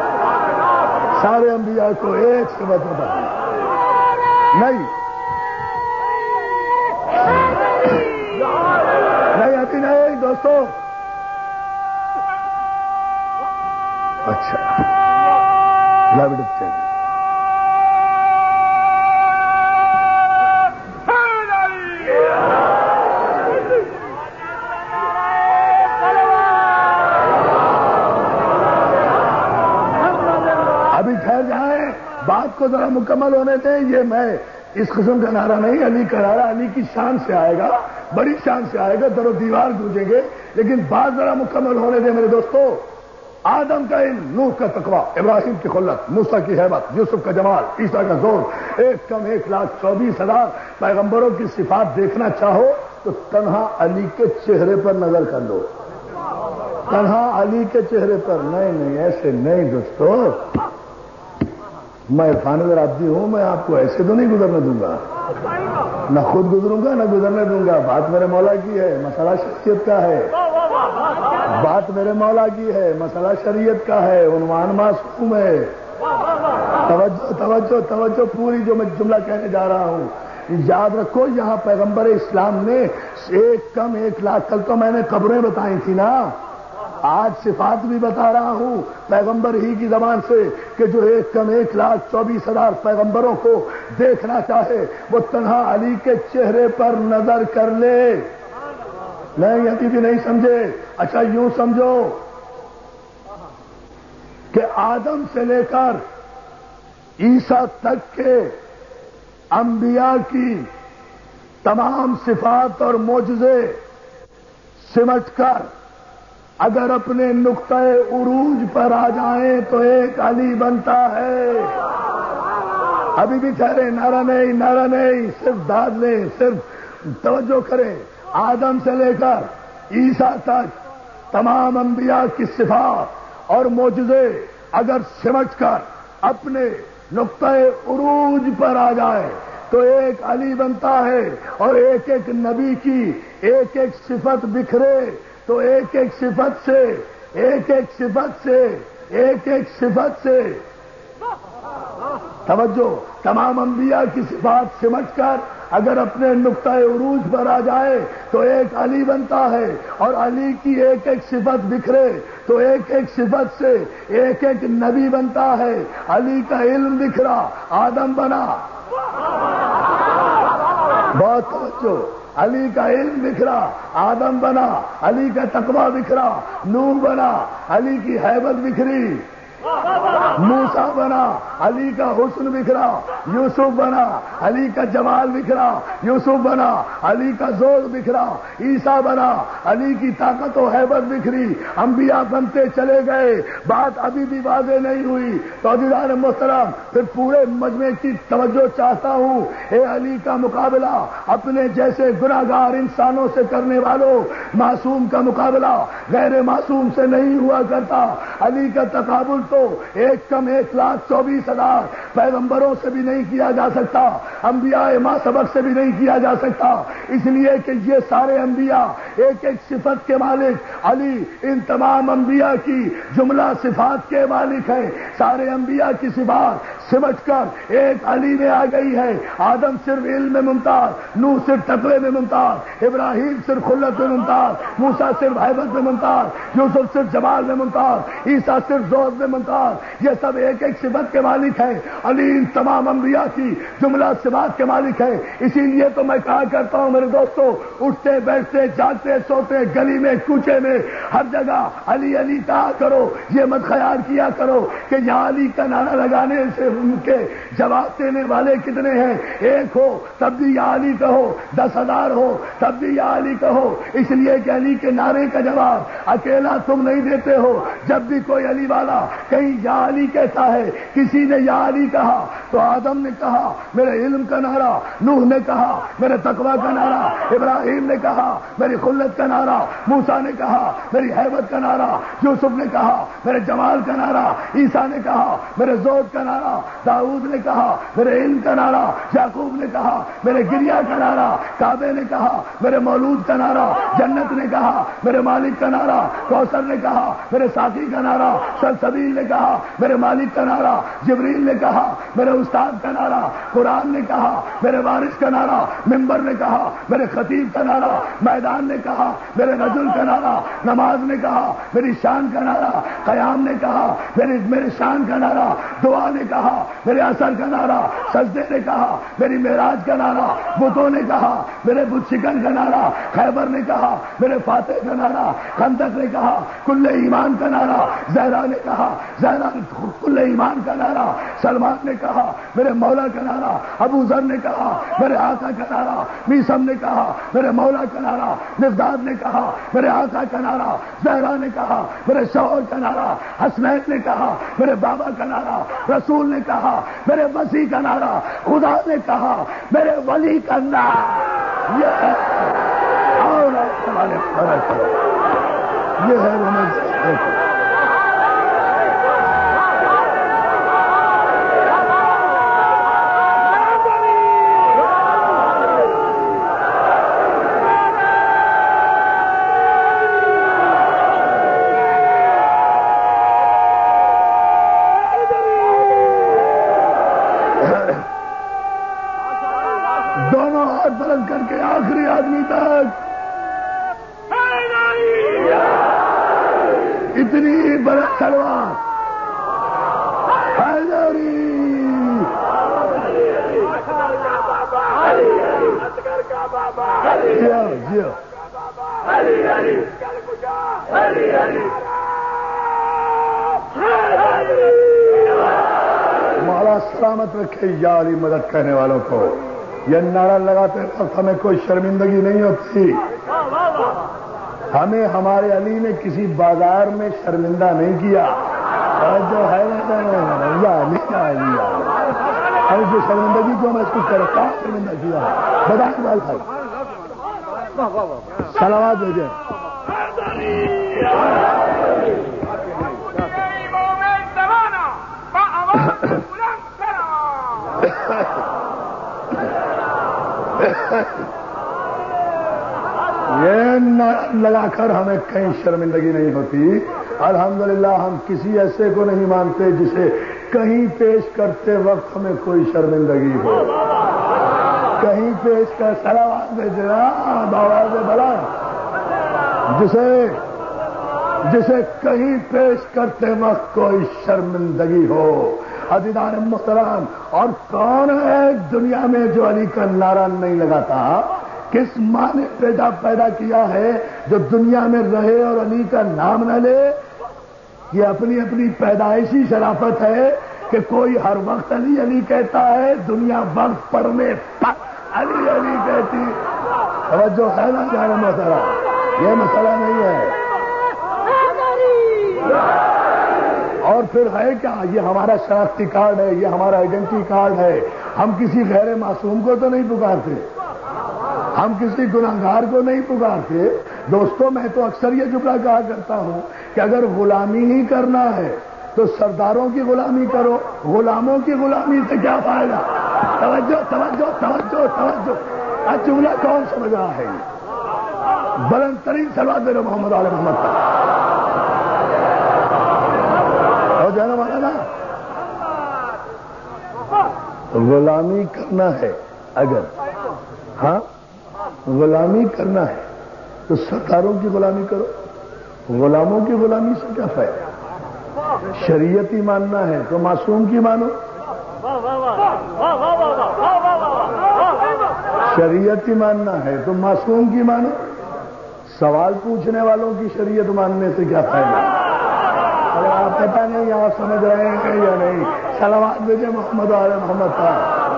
ہائے، سارے انبیاء کو ایک صفت بتا نہیں نہیں ابھی نہیں دوستو۔ اچھا ابھی ٹھہر جائیں، بات کو ذرا مکمل ہونے دیں۔ یہ میں اس قسم کا نعرہ نہیں، علی کا نعرہ علی کی شان سے آئے گا، بڑی شان سے آئے گا، در و دیوار گونجیں گے، لیکن بات ذرا مکمل ہونے دیں میرے دوستو۔ آدم کا علم، نوح کا تقویٰ، ابراہیم کی خلت، موسیٰ کی حیبت، یوسف کا جمال، عیسیٰ کا زور، ایک کم ایک لاکھ چوبیس ہزار پیغمبروں کی صفات دیکھنا چاہو تو تنہا علی کے چہرے پر نظر کر لو، تنہا علی کے چہرے پر۔ نہیں نہیں ایسے نہیں دوستو، میں عرفان عبدی ہوں، میں آپ کو ایسے تو نہیں گزرنے دوں گا، نہ خود گزروں گا نہ گزرنے دوں گا۔ بات میرے مولا کی ہے، مسئلہ شخصیت کا ہے، بات میرے مولا کی ہے، مسئلہ شریعت کا ہے، عنوان معصوم ہے۔ توجہ توجہ توجہ پوری جو میں جملہ کہنے جا رہا ہوں یاد رکھو۔ یہاں پیغمبر اسلام نے ایک کم ایک لاکھ، کل تو میں نے قبریں بتائی تھی نا، آج صفات بھی بتا رہا ہوں پیغمبر ہی کی زبان سے کہ جو ایک کم ایک لاکھ چوبیس ہزار پیغمبروں کو دیکھنا چاہے وہ تنہا علی کے چہرے پر نظر کر لے۔ نہیں ابھی بھی نہیں سمجھے؟ اچھا یوں سمجھو کہ آدم سے لے کر عیسیٰ تک کے انبیاء کی تمام صفات اور معجزے سمٹ کر اگر اپنے نقطۂ عروج پر آ جائیں تو ایک علی بنتا ہے۔ ابھی بھی ٹھہرے، نعرہ نہیں نعرہ نہیں، صرف داد لیں، صرف توجہ کریں۔ آدم سے لے کر عیسیٰ تک تمام انبیاء کی صفات اور معجزے اگر سمٹ کر اپنے نقطۂ عروج پر آ جائے تو ایک علی بنتا ہے، اور ایک ایک نبی کی ایک ایک صفت بکھرے تو ایک ایک صفت سے ایک ایک صفت سے ایک ایک صفت سے توجہ تمام انبیاء کی صفات سمٹ کر اگر اپنے نقطۂ عروج پر آ جائے تو ایک علی بنتا ہے، اور علی کی ایک ایک صفت بکھرے تو ایک ایک صفت سے ایک ایک نبی بنتا ہے۔ علی کا علم بکھرا آدم بنا، بہت توجہ، علی کا علم بکھرا آدم بنا، علی کا تقویٰ بکھرا نوح بنا، علی کی ہیبت بکھری موسیٰ بنا، علی کا حسن بکھرا یوسف بنا، علی کا جمال بکھرا یوسف بنا، علی کا ذوق بکھرا عیسیٰ بنا، علی کی طاقت و ہیبت بکھری، انبیاء بنتے چلے گئے۔ بات ابھی بھی واضح نہیں ہوئی تو عزیزان محترم پھر پورے مجمع کی توجہ چاہتا ہوں۔ اے علی کا مقابلہ اپنے جیسے گناہگار انسانوں سے کرنے والوں، معصوم کا مقابلہ غیر معصوم سے نہیں ہوا کرتا۔ علی کا تقابل تو ایک کم ایک لاکھ چوبیس ہزار پیغمبروں سے بھی نہیں کیا جا سکتا، انبیاء ما سبق سے بھی نہیں کیا جا سکتا، اس لیے کہ یہ سارے انبیاء ایک ایک صفت کے مالک، علی ان تمام انبیاء کی جملہ صفات کے مالک ہیں۔ سارے انبیاء کی صفات سمٹ کر ایک علی میں آ گئی ہے۔ آدم صرف علم میں ممتاز، نوح صرف تقوی میں ممتاز، ابراہیم صرف خلت میں ممتاز، موسیٰ صرف ہیبت میں ممتاز، یوسف صرف جمال میں ممتاز، عیسیٰ صرف ذوق میں ممتاز۔ یہ سب ایک ایک صفت کے مالک ہیں۔ علی ان تمام انبیاء کی جملہ صفات کے مالک ہیں۔ اسی لیے تو میں کہا کرتا ہوں میرے دوستو، اٹھتے بیٹھتے جاگتے سوتے گلی میں کوچے میں ہر جگہ علی علی کہا کرو۔ یہ مت خیال کیا کرو کہ یہاں علی کا نعرہ لگانے سے ان کے جواب دینے والے کتنے ہیں، ایک ہو تب بھی یا علی کہو، دس ہزار ہو تب بھی یا علی کہو، اس لیے کہ علی کے نعرے کا جواب اکیلا تم نہیں دیتے ہو۔ جب بھی کوئی علی والا کہیں یا علی کہتا ہے، کسی نے یا علی کہا تو آدم نے کہا میرے علم کا نعرہ، نوح نے کہا میرے تقویٰ کا نعرہ، ابراہیم نے کہا میری خلت کا نعرہ، موسیٰ نے کہا میری ہیبت کا نعرہ، یوسف نے کہا میرے جمال کا نعرہ، عیسیٰ نے کہا میرے ذوق کا نعرہ، داؤد نے کہا میرے علم کا نعرہ، یعقوب نے کہا میرے گریہ کا نعرہ، کعبے نے کہا میرے مولود کا نعرہ، جنت نے کہا میرے مالک کا نعرہ، کوثر نے کہا میرے ساقی کا نعرہ، سلسبیل نے کہا میرے مالک کا نعرہ، جبریل نے کہا میرے استاد کا نعرہ، قرآن نے کہا میرے وارث کا نعرہ، منبر نے کہا میرے خطیب کا نعرہ، میدان نے کہا میرے رجل کا نعرہ، نماز نے کہا میری شان کا نعرہ، قیام نے کہا میری میری شان کا نعرہ، دعا نے کہا میرے اثر کا نعرہ، سجدے نے کہا میری معراج کا نعرہ، بتوں نے کہا میرے بت شکن کا نعرہ، خیبر نے کہا میرے فاتح کا نعرہ، خندق نے کہا کل ایمان کا نعرہ، زہرا نے کہا زہرا کل ایمان کا نعرہ، سلمان نے کہا میرے مولا کا نعرہ، ابو ذر نے کہا میرے آقا کا نعرہ، میسم نے کہا میرے مولا کا نعرہ، مقداد نے کہا میرے آقا کا نعرہ، زہرا نے کہا میرے شوہر کا نعرہ، حسنین نے کہا میرے بابا کا نعرہ، رسول نے کہا میرے وسیع کا نعرہ، خدا نے کہا میرے ولی کا نعرہ۔ یہ ہے اور ہمارے فرق ہے، یہ ہے وہ کر کے آخری آدمی تک اتنی بڑا تلوار حیدری جیو جیو مولا سلامت رکھے یا علی مدد کرنے والوں کو۔ یہ نعرہ لگاتے وقت ہمیں کوئی شرمندگی نہیں ہوتی، ہمیں ہمارے علی نے کسی بازار میں شرمندہ نہیں کیا، اور جو ہے اور جو شرمندگی کو محسوس کرے کہاں شرمندہ کیا بدائیں بال بھائی صلوات بھیجیں۔ یہ لگا کر ہمیں کہیں شرمندگی نہیں ہوتی. الحمدللہ ہم کسی ایسے کو نہیں مانتے جسے کہیں پیش کرتے وقت ہمیں کوئی شرمندگی ہو. کہیں پیش کر سلامات بھیجنا آواز بلا جسے جسے کہیں پیش کرتے وقت کوئی شرمندگی ہو. عزیزان محترم، اور کون ہے دنیا میں جو علی کا نعرہ نہیں لگاتا؟ کس ماں نے پیدا پیدا کیا ہے جو دنیا میں رہے اور علی کا نام نہ لے؟ یہ اپنی اپنی پیدائشی شرافت ہے کہ کوئی ہر وقت علی علی کہتا ہے، دنیا وقت پڑھنے پر علی علی کہتی. توجہ ہے نا جانا محترم، یہ مسئلہ نہیں ہے. اور پھر ہے کیا؟ یہ ہمارا شناختی کارڈ ہے، یہ ہمارا آئیڈینٹی کارڈ ہے. ہم کسی غیر معصوم کو تو نہیں پکارتے، ہم کسی گناہگار کو نہیں پکارتے. دوستوں، میں تو اکثر یہ جملہ کہا کرتا ہوں کہ اگر غلامی ہی کرنا ہے تو سرداروں کی غلامی کرو، غلاموں کی غلامی سے کیا فائدہ؟ توجہ توجہ توجہ توجہ. آج جملہ کون سمجھ رہا ہے؟ بلند ترین صلوات دے رہے محمد علیہ محمد کا. ہو جانا والا نا، غلامی کرنا ہے اگر، ہاں غلامی کرنا ہے تو سرداروں کی غلامی کرو، غلاموں کی غلامی سے کیا فائدہ؟ شریعت ہی ماننا ہے تو معصوم کی مانو، شریعت ہی ماننا ہے تو معصوم کی مانو. سوال پوچھنے والوں کی شریعت ماننے سے کیا فائدہ؟ آپ پتہ نہیں آپ سمجھ رہے ہیں یا نہیں؟ صلوات بھیجے محمد علیہ محمد کا.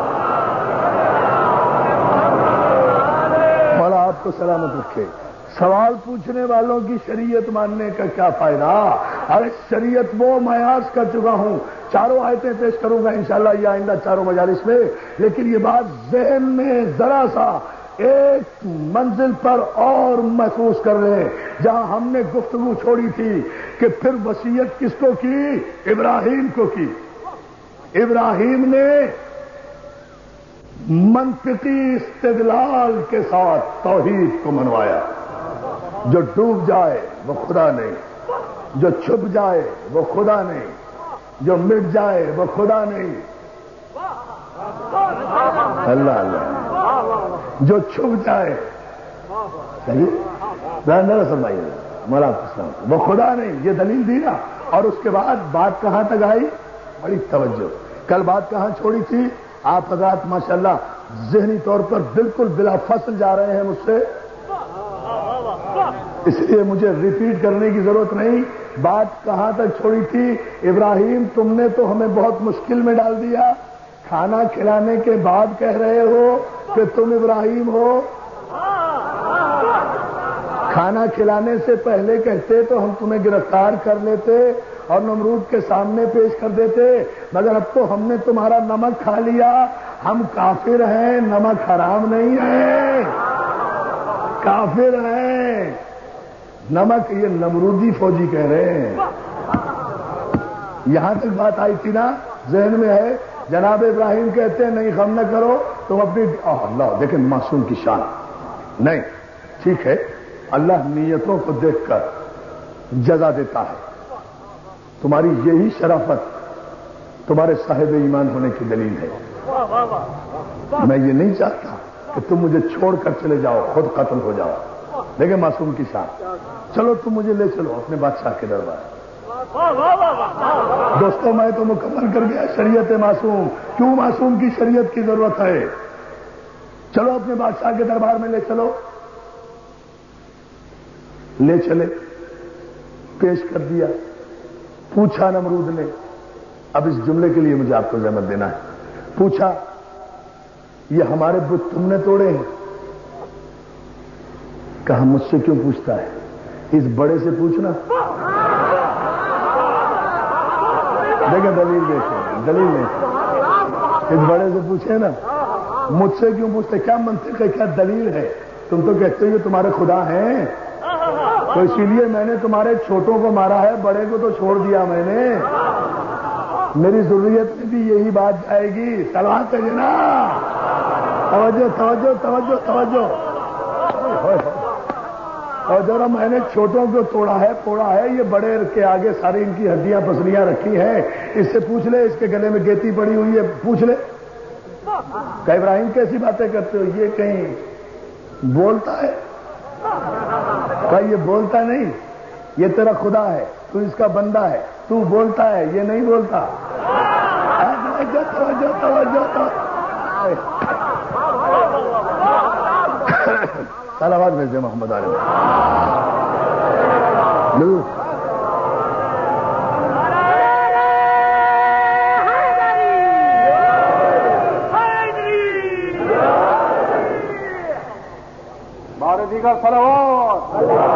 مولا آپ کو سلامت رکھے. سوال پوچھنے والوں کی شریعت ماننے کا کیا فائدہ؟ ارے شریعت وہ میں عرض کر چکا ہوں، چاروں آیتیں پیش کروں گا انشاءاللہ یہ آئندہ چاروں مجالس میں، لیکن یہ بات ذہن میں ذرا سا ایک منزل پر اور محسوس کر لیں. جہاں ہم نے گفتگو چھوڑی تھی کہ پھر وصیت کس کو کی؟ ابراہیم کو کی. ابراہیم نے منطقی استدلال کے ساتھ توحید کو منوایا. جو ڈوب جائے وہ خدا نہیں، جو چھپ جائے وہ خدا نہیں، جو مٹ جائے وہ خدا نہیں. اللہ اللہ، جو چھپ جائے فرمائیے مولا السلام وہ خدا نہیں، یہ دلیل دی نا. اور اس کے بعد بات کہاں تک آئی؟ بڑی توجہ. کل بات کہاں چھوڑی تھی؟ آپ حضرات ماشاءاللہ ذہنی طور پر بالکل بلا فصل جا رہے ہیں مجھ سے، اس لیے مجھے ریپیٹ کرنے کی ضرورت نہیں. بات کہاں تک چھوڑی تھی؟ ابراہیم تم نے تو ہمیں بہت مشکل میں ڈال دیا. کھانا کھلانے کے بعد کہہ رہے ہو کہ تم ابراہیم ہو. کھانا کھلانے سے پہلے کہتے تو ہم تمہیں گرفتار کر لیتے اور نمرود کے سامنے پیش کر دیتے، مگر اب تو ہم نے تمہارا نمک کھا لیا. ہم کافر ہیں، نمک حرام نہیں ہے، کافر ہیں. نمک یہ نمرودی فوجی کہہ رہے ہیں. یہاں تک بات آئی تھی نا، ذہن میں ہے. جناب ابراہیم کہتے ہیں نہیں غم نہ کرو تم اپنی. اللہ دیکھیں معصوم کی شان. نہیں ٹھیک ہے، اللہ نیتوں کو دیکھ کر جزا دیتا ہے. تمہاری یہی شرافت تمہارے صاحب ایمان ہونے کی دلیل ہے. میں یہ نہیں چاہتا کہ تم مجھے چھوڑ کر چلے جاؤ، خود قتل ہو جاؤ. دیکھیں معصوم کی شان. چلو تم مجھے لے چلو اپنے بادشاہ کے دربار. دوستوں میں تو مکمل کر گیا شریعت معصوم. کیوں معصوم کی شریعت کی ضرورت ہے؟ چلو اپنے بادشاہ کے دربار میں لے چلو. لے چلے، پیش کر دیا. پوچھا نمرود نے، اب اس جملے کے لیے مجھے آپ کو زحمت دینا ہے. پوچھا یہ ہمارے بت تم نے توڑے ہیں؟ کہا مجھ سے کیوں پوچھتا ہے، اس بڑے سے پوچھنا. دیکھیں دلیل دیکھیں دلیل دیکھیں اس بڑے سے پوچھے نا، مجھ سے کیوں پوچھتے؟ کیا منطق ہے، کیا دلیل ہے؟ تم تو کہتے ہو یہ تمہارے خدا ہیں، تو اسی لیے میں نے تمہارے چھوٹوں کو مارا ہے، بڑے کو تو چھوڑ دیا میں نے. میری ضروریت میں بھی یہی بات جائے گی. سلام کریے نا. توجہ توجہ توجہ توجہ. اور ذرا میں نے چھوٹوں کو توڑا ہے پھوڑا ہے، یہ بڑے کے آگے ساری ان کی ہڈیاں پسلیاں رکھی ہیں، اس سے پوچھ لے، اس کے گلے میں گیتی پڑی ہوئی ہے، پوچھ لے کہ ابراہیم کیسی باتیں کرتے ہو، یہ کہیں بولتا ہے؟ کہ یہ بولتا نہیں، یہ تیرا خدا ہے، تو اس کا بندہ ہے، تو بولتا ہے، یہ نہیں بولتا۔ توجہ توجہ توجہ توجہ صلوات بھیج دے محمد علیہ لو۔ بھارتی کا صلوات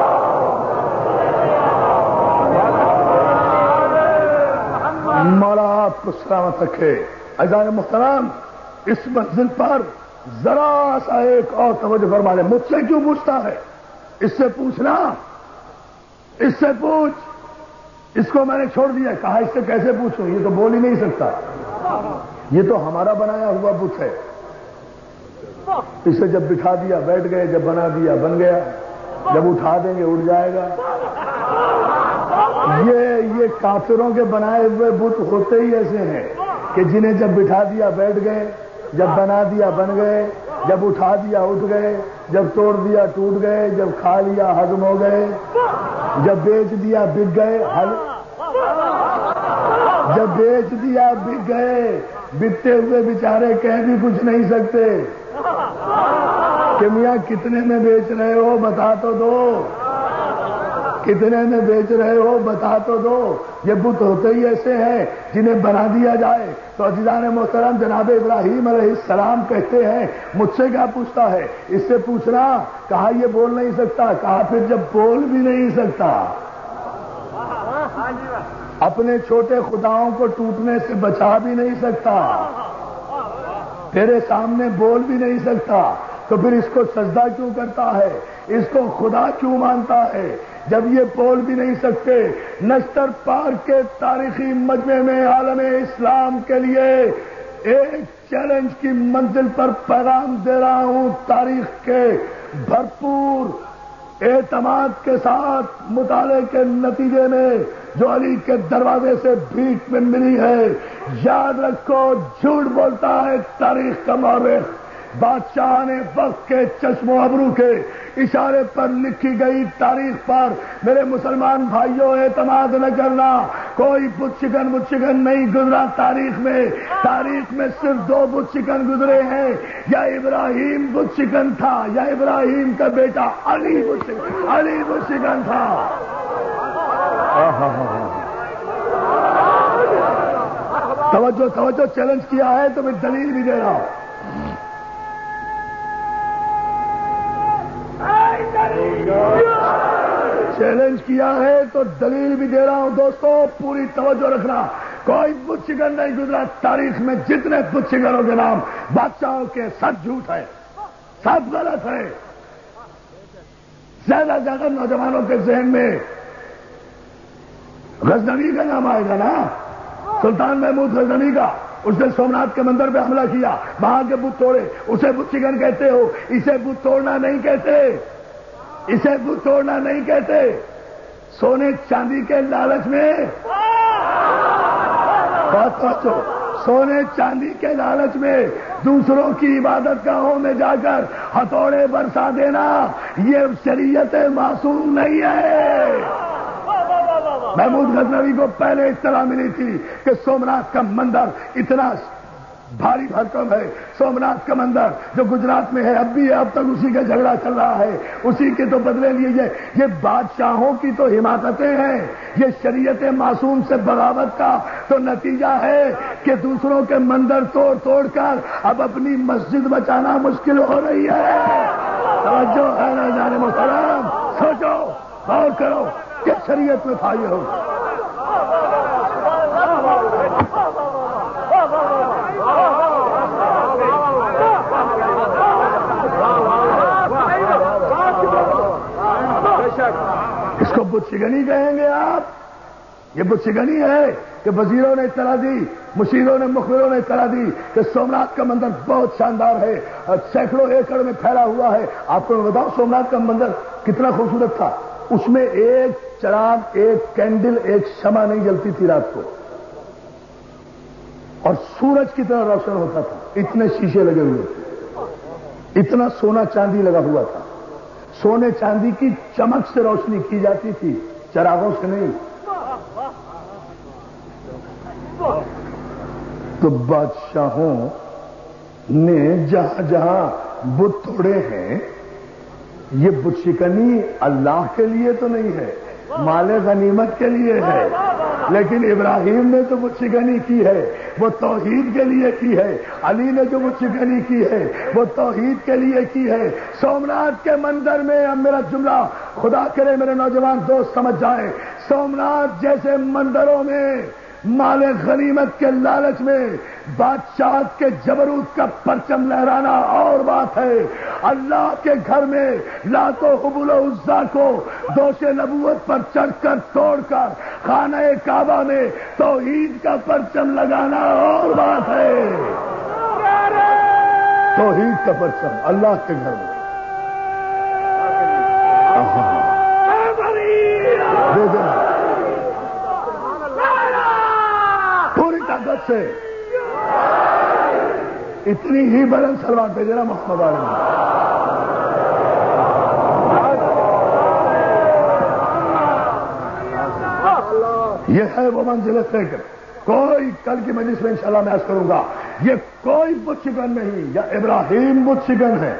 مولا آپ کو سلامت رکھے۔ عزیزان محترم، اس منزل پر ذرا سا ایک اور توجہ فرما لے۔ مجھ سے کیوں پوچھتا ہے؟ اس سے پوچھنا، اس سے پوچھ۔ اس کو میں نے چھوڑ دیا، کہا اس سے کیسے پوچھوں، یہ تو بول ہی نہیں سکتا، یہ تو ہمارا بنایا ہوا بت ہے۔ اسے جب بٹھا دیا بیٹھ گئے، جب بنا دیا بن گیا، جب اٹھا دیں گے اڑ جائے گا۔ یہ یہ کافروں کے بنائے ہوئے بت ہوتے ہی ایسے ہیں کہ جنہیں جب بٹھا دیا بیٹھ گئے، جب بنا دیا بن گئے، جب اٹھا دیا اٹھ گئے، جب توڑ دیا ٹوٹ گئے، جب کھا لیا ہضم ہو گئے، جب بیچ دیا بک گئے، جب بیچ دیا بک گئے۔ بکتے ہوئے بیچارے کہہ بھی کچھ نہیں سکتے کہ میاں کتنے میں بیچ رہے ہو بتا تو دو، کتنے میں بیچ رہے ہو بتا تو دو۔ یہ بت ہوتے ہی ایسے ہیں جنہیں بنا دیا جائے تو عزیزان محترم جناب ابراہیم علیہ السلام کہتے ہیں مجھ سے کیا پوچھتا ہے، اس سے پوچھنا۔ کہا یہ بول نہیں سکتا، کہا پھر جب بول بھی نہیں سکتا، اپنے چھوٹے خداؤں کو ٹوٹنے سے بچا بھی نہیں سکتا، تیرے سامنے بول بھی نہیں سکتا، تو پھر اس کو سجدہ کیوں کرتا ہے، اس کو خدا کیوں مانتا ہے جب یہ بول بھی نہیں سکتے؟ نشتر پارک کے تاریخی مجمع میں عالم اسلام کے لیے ایک چیلنج کی منزل پر پیغام دے رہا ہوں۔ تاریخ کے بھرپور اعتماد کے ساتھ مطالعے کے نتیجے میں جو علی کے دروازے سے بھیک میں ملی ہے، یاد رکھو جھوٹ بولتا ہے تاریخ کا مورخ۔ بادشاہ نے وقت کے چشم و ابرو کے اشارے پر لکھی گئی تاریخ پر میرے مسلمان بھائیوں اعتماد نہ کرنا۔ کوئی بت شکن بت شکن نہیں گزرا تاریخ میں، تاریخ میں صرف دو بت شکن گزرے ہیں، یا ابراہیم بت شکن تھا یا ابراہیم کا بیٹا علی بت شکن علی بت شکن تھا۔ توجہ توجہ چیلنج کیا ہے تو میں دلیل بھی دے رہا ہوں۔ چیلنج کیا ہے تو دلیل بھی دے رہا ہوں دوستو، پوری توجہ رکھنا۔ کوئی بت شکن نہیں گزرا تاریخ میں، جتنے بت شکنوں کے نام بادشاہوں کے سب جھوٹ ہے، سب غلط ہے۔ زیادہ زیادہ نوجوانوں کے ذہن میں غزنوی کا نام آئے گا نا، سلطان محمود غزنوی کا۔ اس نے سومناتھ کے مندر پہ حملہ کیا، وہاں کے بت توڑے، اسے بت شکن کہتے ہو؟ اسے بت توڑنا نہیں کہتے، اسے بت توڑنا نہیں کہتے۔ سونے چاندی کے لالچ میں بات سوچو، سونے چاندی کے لالچ میں دوسروں کی عبادت گاہوں میں جا کر ہتھوڑے برسا دینا یہ شریعت معصوم نہیں ہے۔ محمود غزنوی کو پہلے اطلاع ملی تھی کہ سومناتھ کا مندر اتنا بھاری بھرکم ہے، سومناتھ کا مندر جو گجرات میں ہے اب بھی ہے، اب تک اسی کا جھگڑا چل رہا ہے، اسی کے تو بدلے لیے یہ بادشاہوں کی تو حماقتیں ہیں، یہ شریعت معصوم سے بغاوت کا تو نتیجہ ہے کہ دوسروں کے مندر توڑ توڑ کر اب اپنی مسجد بچانا مشکل ہو رہی ہے۔ توجہ ہے نا جان محترم، سوچو غور کرو کہ شریعت میں تھا یہ ہو۔ اس کو بت شکنی کہیں گے آپ؟ یہ بتشکنی ہے کہ وزیروں نے اطلاع دی، مشیروں نے مخبروں نے اطلاع دی کہ سومناتھ کا مندر بہت شاندار ہے، سینکڑوں ایکڑ میں پھیلا ہوا ہے. آپ کو میں بتاؤں سومناتھ کا مندر کتنا خوبصورت تھا. اس میں ایک چراغ، ایک کینڈل، ایک شمع نہیں جلتی تھی رات کو، اور سورج کی طرح روشن ہوتا تھا. اتنے شیشے لگے ہوئے تھے، اتنا سونا چاندی لگا ہوا تھا. سونے چاندی کی چمک سے روشنی کی جاتی تھی، چراغوں سے نہیں. تو بادشاہوں نے جہاں جہاں بت توڑے ہیں، یہ بت شکنی اللہ کے لیے تو نہیں ہے، مال غنیمت کے لیے ہے. لیکن ابراہیم نے تو بت شکنی کی ہے، وہ توحید کے لیے کی ہے. علی نے جو بت شکنی کی ہے وہ توحید کے لیے کی ہے. سومناتھ کے مندر میں، اب میرا جملہ خدا کرے میرے نوجوان دوست سمجھ جائیں، سومناتھ جیسے مندروں میں مال غنیمت کے لالچ میں بادشاہ کے جبروت کا پرچم لہرانا اور بات ہے. اللہ کے گھر میں لات و حبل و عزا کو دوش نبوت پر چڑھ کر توڑ کر خانہ کعبہ میں توحید کا پرچم لگانا اور بات ہے. توحید کا پرچم اللہ کے گھر میں دے دینا پوری طاقت سے. اتنی ہی بلند سلوات دے دینا محمد عالم. یہ ہے وہ منزل فکر. کوئی کل کی مجلس میں انشاءاللہ میں عرض کروں گا، یہ کوئی بت شکن نہیں. یا ابراہیم بت شکن ہے،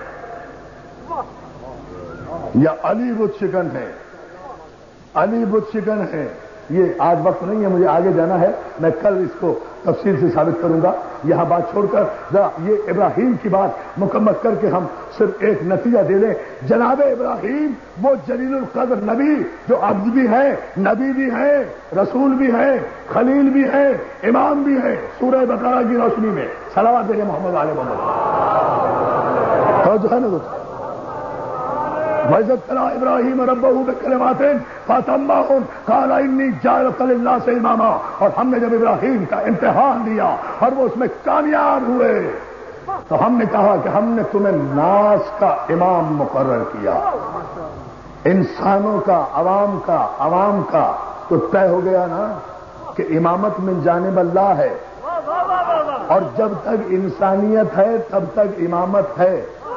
یا علی بت شکن ہے. علی بت شکن ہے. یہ آج وقت نہیں ہے، مجھے آگے جانا ہے، میں کل اس کو تفصیل سے ثابت کروں گا. یہاں بات چھوڑ کر ذرا یہ ابراہیم کی بات مکمل کر کے ہم صرف ایک نتیجہ دے دیں. جناب ابراہیم وہ جلیل القدر نبی جو عبد بھی ہے، نبی بھی ہے، رسول بھی ہے، خلیل بھی ہے، امام بھی ہے. سورہ بقرہ کی روشنی میں صلوات دے محمد علیہ محمد. جو ہے نا وَإِذِ ابْتَلَىٰ إِبْرَاهِيمَ رَبَّهُ بِكَلِمَاتٍ فَأَتَمَّهُنَّ قَالَ إِنِّي جَاعِلُكَ لِلنَّاسِ إِمَامًا. اور ہم نے جب ابراہیم کا امتحان دیا اور وہ اس میں کامیاب ہوئے تو ہم نے کہا کہ ہم نے تمہیں ناس کا امام مقرر کیا. انسانوں کا، عوام کا، عوام کا تو طے ہو گیا نا کہ امامت من جانب اللہ ہے، اور جب تک انسانیت ہے تب تک امامت ہے.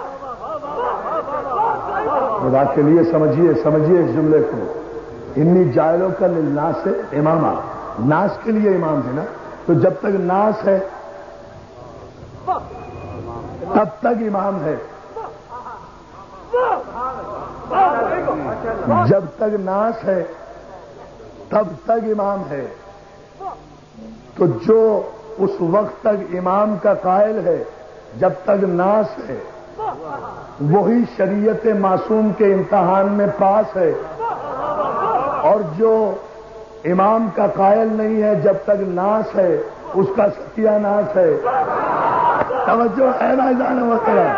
خدا کے لیے سمجھیے سمجھیے اس جملے کو. انی جائلوں کا للناس سے امامہ، ناس کے لیے امام ہے نا. تو جب تک ناس ہے تب تک امام ہے. جب تک ناس ہے تب تک امام ہے. تو جو اس وقت تک امام کا قائل ہے جب تک ناس ہے، وہی شریعت معصوم کے امتحان میں پاس ہے. اور جو امام کا قائل نہیں ہے جب تک ناس ہے، اس کا ستیہ ناس ہے. توجہ ہے نا جانا وطرہ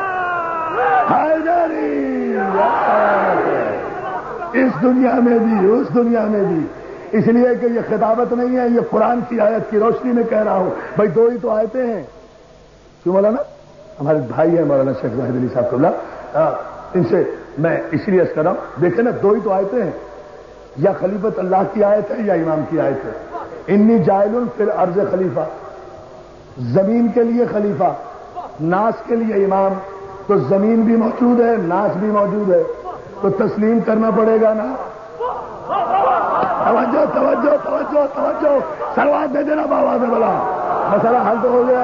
اس دنیا میں بھی اس دنیا میں بھی. اس لیے کہ یہ خطابت نہیں ہے، یہ قرآن کی آیت کی روشنی میں کہہ رہا ہوں. بھائی دو ہی تو آیتیں ہیں. کیوں مولانا؟ ہمارے بھائی ہیں مولانا شیخ زاہد علی صاحب اللہ، ان سے میں اس لیے عرض کر رہا ہوں. دیکھیں نا دو ہی تو آیتیں ہیں، یا خلیفت اللہ کی آیت ہے یا امام کی آیت ہے. انی جائل فی الارض خلیفہ، زمین کے لیے خلیفہ، ناس کے لیے امام. تو زمین بھی موجود ہے، ناس بھی موجود ہے، تو تسلیم کرنا پڑے گا نا. توجہ توجہ توجہ توجہ سلوات دے دینا بابا سے بلا. مسئلہ حل تو ہو گیا.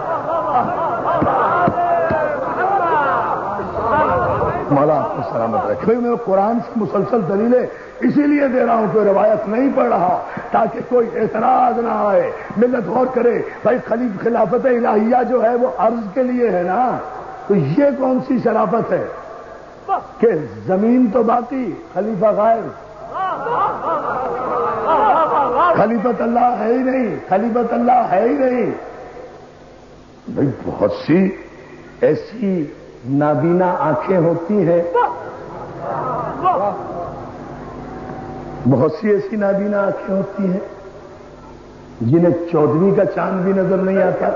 مولا آپ کو سلامت رکھے. میں قرآن سے مسلسل دلیلیں اسی لیے دے رہا ہوں کہ روایت نہیں پڑھ رہا تاکہ کوئی اعتراض نہ آئے. ملت غور کرے بھائی خلیف خلافت الہیہ جو ہے وہ عرض کے لیے ہے نا. تو یہ کون سی شرافت ہے کہ زمین تو باقی، خلیفہ غائب. خلیفت اللہ ہے ہی نہیں، خلیفت اللہ ہے ہی نہیں. بھائی بہت سی ایسی نابینا آنکھیں ہوتی ہیں، بہت سی ایسی نابینا آنکھیں ہوتی ہیں جنہیں چودہویں کا چاند بھی نظر نہیں آتا.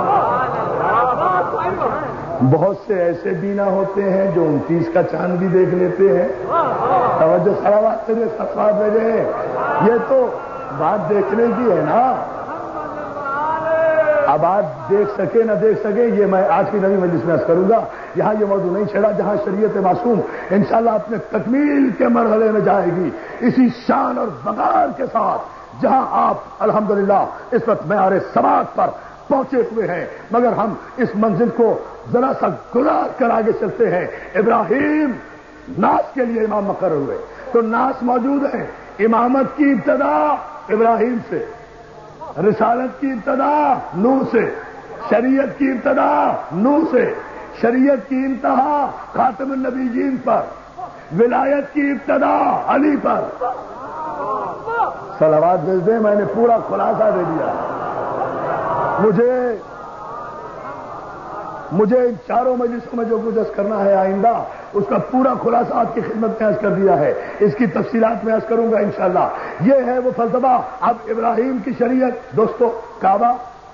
بہت سے ایسے بینا ہوتے ہیں جو انتیس کا چاند بھی دیکھ لیتے ہیں. توجہ صلوات سے صفات بھیجے. یہ تو بات دیکھنے کی ہے نا. اب آپ دیکھ سکے نہ دیکھ سکے یہ میں آج کی نئی مجلس میں عرض کروں گا. یہاں یہ موضوع نہیں چھڑا جہاں شریعت معصوم انشاءاللہ اپنے تکمیل کے مرحلے میں جائے گی اسی شان اور وقار کے ساتھ جہاں آپ الحمدللہ اس وقت معیار سماعت پر پہنچے ہوئے ہیں. مگر ہم اس منزل کو ذرا سا گزار کر آگے چلتے ہیں. ابراہیم ناس کے لیے امام مقرر ہوئے تو ناس موجود ہے. امامت کی ابتدا ابراہیم سے، رسالت کی ابتدا نوح سے، شریعت کی ابتدا نوح سے، شریعت کی انتہا خاتم النبیین پر، ولایت کی ابتدا علی پر. صلوات بھیج دیں. میں نے پورا خلاصہ دے دیا. مجھے مجھے ان چاروں مجلسوں میں جو کچھ عرض کرنا ہے آئندہ اس کا پورا خلاصہ آپ کی خدمت میں عرض کر دیا ہے. اس کی تفصیلات میں عرض کروں گا انشاءاللہ. یہ ہے وہ فلسفہ. اب ابراہیم کی شریعت دوستو، کعبہ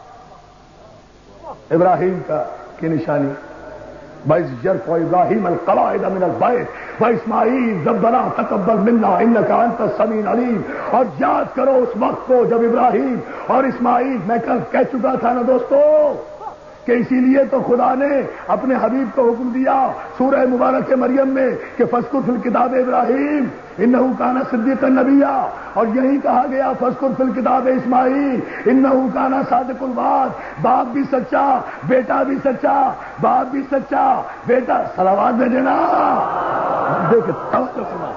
ابراہیم کا کی نشانی. بَإِذْ يَرْفَعُ إِبْرَاهِيمُ الْقَوَاعِدَ مِنَ الْبَيْتِ وَإِسْمَاعِيلُ رَبَّنَا تَقَبَّلْ مِنَّا إِنَّكَ أَنْتَ السَّمِيعُ الْعَلِيمُ. اور یاد کرو اس وقت کو جب ابراہیم اور اسماعیل، میں کل کہہ چکا تھا نا دوستو کہ اسی لیے تو خدا نے اپنے حبیب کو حکم دیا سورہ مبارک مریم میں کہ فذکر فی الکتاب ابراہیم انہ کان صدیقا نبیا. اور یہی کہا گیا فذکر فی الکتاب اسماعیل انہ کان صادق الوعد. باپ بھی سچا، بیٹا بھی سچا، باپ بھی سچا، بیٹا. صلوات بھیجے نا. دیکھیں توجہ فرمائیں.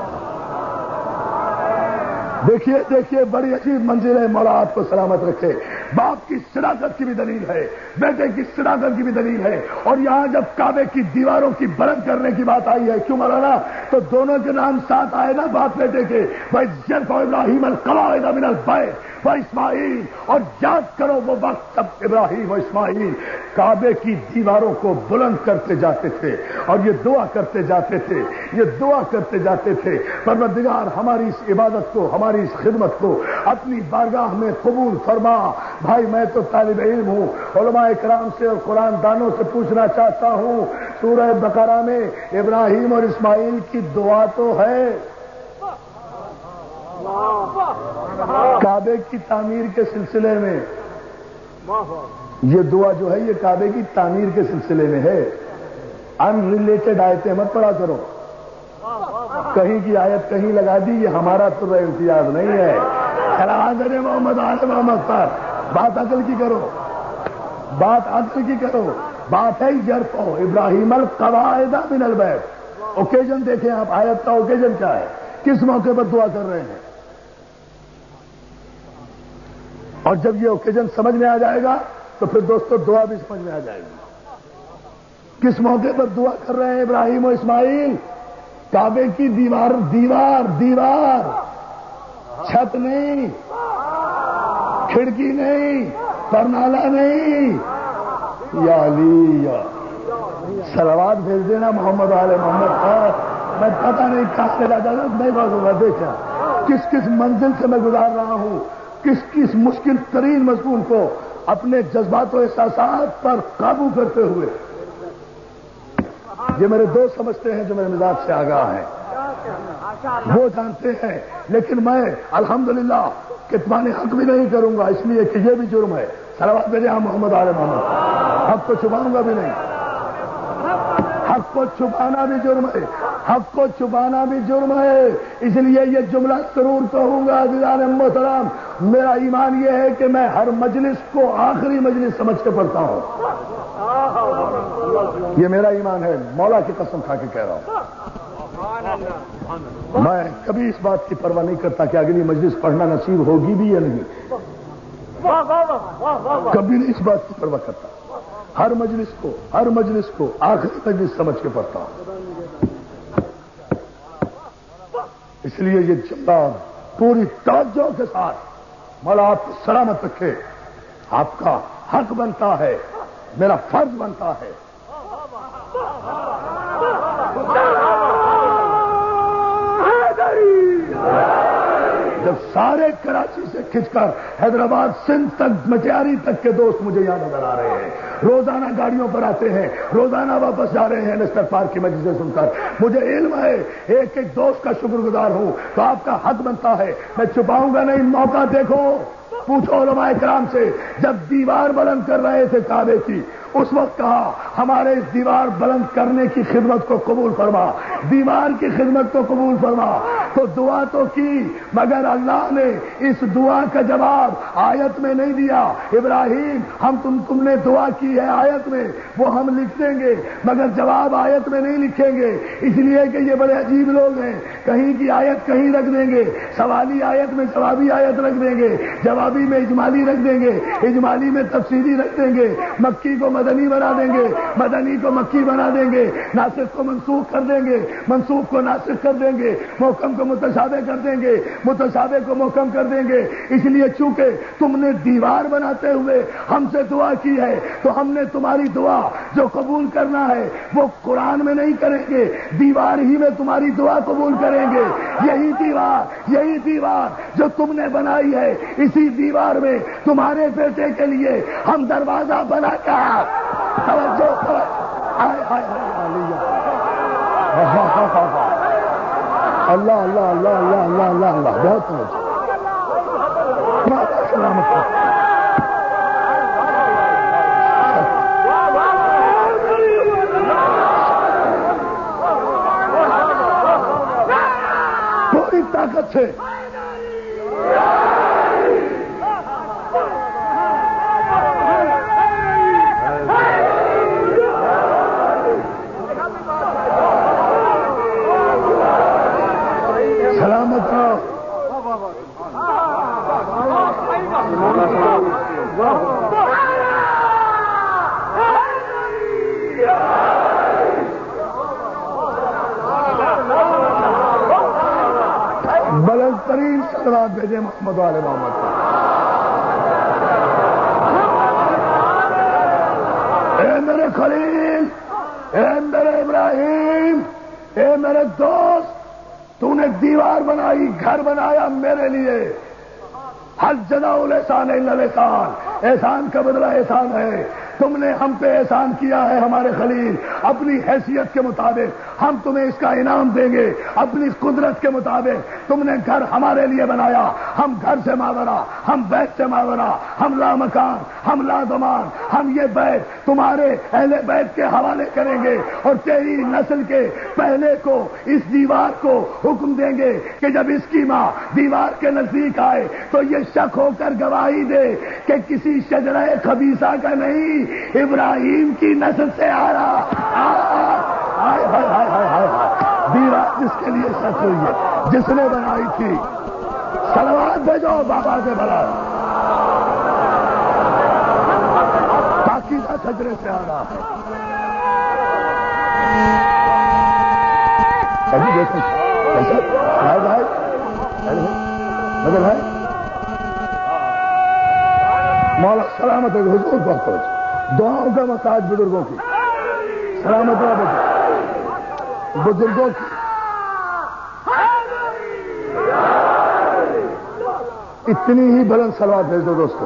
دیکھیے دیکھیے بڑی عجیب منزل ہے. مولا آپ کو سلامت رکھے. باپ کی صداقت کی بھی دلیل ہے، بیٹے کی صداقت کی بھی دلیل ہے. اور یہاں جب کعبے کی دیواروں کی بلند کرنے کی بات آئی ہے، کیوں مولانا؟ تو دونوں کے نام ساتھ آئے نا باپ بیٹے کے. بھائی یرفع ابراہیم القواعد من البیت و اسماعیل. اور یاد کرو وہ وقت جب ابراہیم و اسماعیل کعبے کی دیواروں کو بلند کرتے جاتے تھے اور یہ دعا کرتے جاتے تھے یہ دعا کرتے جاتے تھے پروردگار ہماری اس عبادت کو، ہماری اس خدمت کو اپنی بارگاہ میں قبول فرما. بھائی میں تو طالب علم ہوں، علماء کرام سے اور قرآن دانوں سے پوچھنا چاہتا ہوں، سورہ بقرہ میں ابراہیم اور اسماعیل کی دعا تو ہے، کعبے کی تعمیر کے سلسلے میں. یہ دعا جو ہے یہ کعبے کی تعمیر کے سلسلے میں ہے. ان ریلیٹڈ آیتیں مت پڑھا کرو. کہیں کی آیت کہیں لگا دی، یہ ہمارا تو امتیاز نہیں ہے. حضرت محمد آل محمد پر بات عقل کی کرو، بات عقل کی کرو. بات ہے یرفع ابراہیم القواعد من البیت. اوکیزن دیکھیں آپ، آیت کا اوکیزن کیا ہے، کس موقع پر دعا کر رہے ہیں. اور جب یہ اوکیزن سمجھ میں آ جائے گا تو پھر دوستو دعا بھی سمجھ میں آ جائے گی. کس موقع پر دعا کر رہے ہیں ابراہیم و اسماعیل؟ کعبے کی دیوار دیوار دیوار چھت نہیں، کھڑکی نہیں، پرنالا نہیں. یا علی یا صلوات بھیج دینا محمد آل محمد پر. میں پتہ نہیں کہاں سے لاتا نہیں بات دیکھا کس کس منزل سے میں گزار رہا ہوں، کس کس مشکل ترین مضمون کو اپنے جذبات و احساسات پر قابو کرتے ہوئے. یہ میرے دوست سمجھتے ہیں جو میرے مزاج سے آگاہ ہیں، وہ جانتے ہیں. لیکن میں الحمدللہ کتمان حق بھی نہیں کروں گا، اس لیے کہ یہ بھی جرم ہے. صلوات بھیجے ہم محمد آل محمد. حق کو چھپاؤں گا بھی نہیں، حق کو چھپانا بھی جرم ہے، حق کو چھپانا بھی جرم ہے. اس لیے یہ جملہ ضرور کہوں گا عزیزان محترم، میرا ایمان یہ ہے کہ میں ہر مجلس کو آخری مجلس سمجھ کے پڑھتا ہوں. یہ میرا ایمان ہے، مولا کی قسم کھا کے کہہ رہا ہوں. میں کبھی اس بات کی پرواہ نہیں کرتا کہ اگلی مجلس پڑھنا نصیب ہوگی بھی یا نہیں، کبھی نہیں اس بات کی پرواہ کرتا. ہر مجلس کو ہر مجلس کو آخری مجلس سمجھ کے پڑھتا ہوں. اس لیے یہ جملہ پوری توجہ کے ساتھ مولا آپ کو سلامت رکھے. آپ کا حق بنتا ہے، میرا فرض بنتا ہے. جب سارے کراچی سے کھنچ کر حیدرآباد سندھ تک مٹیاری تک کے دوست مجھے یہاں نظر آ رہے ہیں. روزانہ گاڑیوں پر آتے ہیں, روزانہ واپس جا رہے ہیں نسٹر پارک کی مجلسیں سن کر. مجھے علم ہے ایک ایک دوست کا شکر گزار ہوں, تو آپ کا حق بنتا ہے. میں چھپاؤں گا نہیں, موقع دیکھو, پوچھو علماء کرام سے. جب دیوار بلند کر رہے تھے کعبے کی, اس وقت کہا ہمارے اس دیوار بلند کرنے کی خدمت کو قبول فرما, دیوار کی خدمت کو قبول فرما. تو دعا تو کی, مگر اللہ نے اس دعا کا جواب آیت میں نہیں دیا. ابراہیم ہم تم تم نے دعا کی ہے آیت میں, وہ ہم لکھ دیں گے, مگر جواب آیت میں نہیں لکھیں گے, اس لیے کہ یہ بڑے عجیب لوگ ہیں. کہیں کی آیت کہیں رکھ دیں گے, سوالی آیت میں جوابی آیت رکھ دیں گے, جوابی میں اجمالی رکھ دیں گے, اجمالی میں تفصیلی رکھ دیں گے, مکی کو مدنی بنا دیں گے, مدنی کو مکی بنا دیں گے, ناسخ کو منسوخ کر دیں گے, منسوخ کو ناسخ کر دیں گے, محکم کو متشابہ کر دیں گے, متشابہ کو محکم کر دیں گے. اس لیے چونکہ تم نے دیوار بناتے ہوئے ہم سے دعا کی ہے, تو ہم نے تمہاری دعا جو قبول کرنا ہے وہ قرآن میں نہیں کریں گے, دیوار ہی میں تمہاری دعا قبول کریں گے. یہی دیوار, یہی دیوار جو تم نے بنائی ہے, اسی دیوار میں تمہارے بیٹے کے لیے ہم دروازہ بنا کر توجہ اللہ اللہ اللہ اللہ اللہ اللہ اللہ بہت سلامت. پوری طاقت سے سلامت رہو. بلند ترین صلوات بھیجے محمد والے محمد کا. اے میرے خلیل, اے میرے ابراہیم, اے میرے دوست, تو نے دیوار بنائی, گھر بنایا میرے لیے. ہر جزاء الاحسان الا الاحسان, احسان کا بدلہ احسان ہے. تم نے ہم پہ احسان کیا ہے ہمارے خلیل, اپنی حیثیت کے مطابق ہم تمہیں اس کا انعام دیں گے. اپنی قدرت کے مطابق تم نے گھر ہمارے لیے بنایا, ہم گھر سے ماورا, ہم بیت سے ماورا, ہم لا مکان, ہم لا دمان, ہم یہ بیت تمہارے اہل بیت کے حوالے کریں گے, اور تیری نسل کے پہلے کو اس دیوار کو حکم دیں گے کہ جب اس کی ماں دیوار کے نزدیک آئے تو یہ شک ہو کر گواہی دے کہ کسی شجرہ خبیثہ کا نہیں, ابراہیم کی نسل سے آ رہا. ہائے ہائے ہائے ہائے ہائے, دیوار جس کے لیے شک ہوئی ہے, جس نے بنائی تھی. صلوات بھیجو بابا سے بڑا, پاکیزہ شجرے سے آ رہا ہے. ابھی دیکھیں بھائی بھائی مدر بھائی مولا سلامت حضور بہت پہنچ, دعاؤں کا محتاج بزرگوں کی, سلامت بزرگوں کی. اتنی ہی بلند صلوات بھیج دو دوستوں.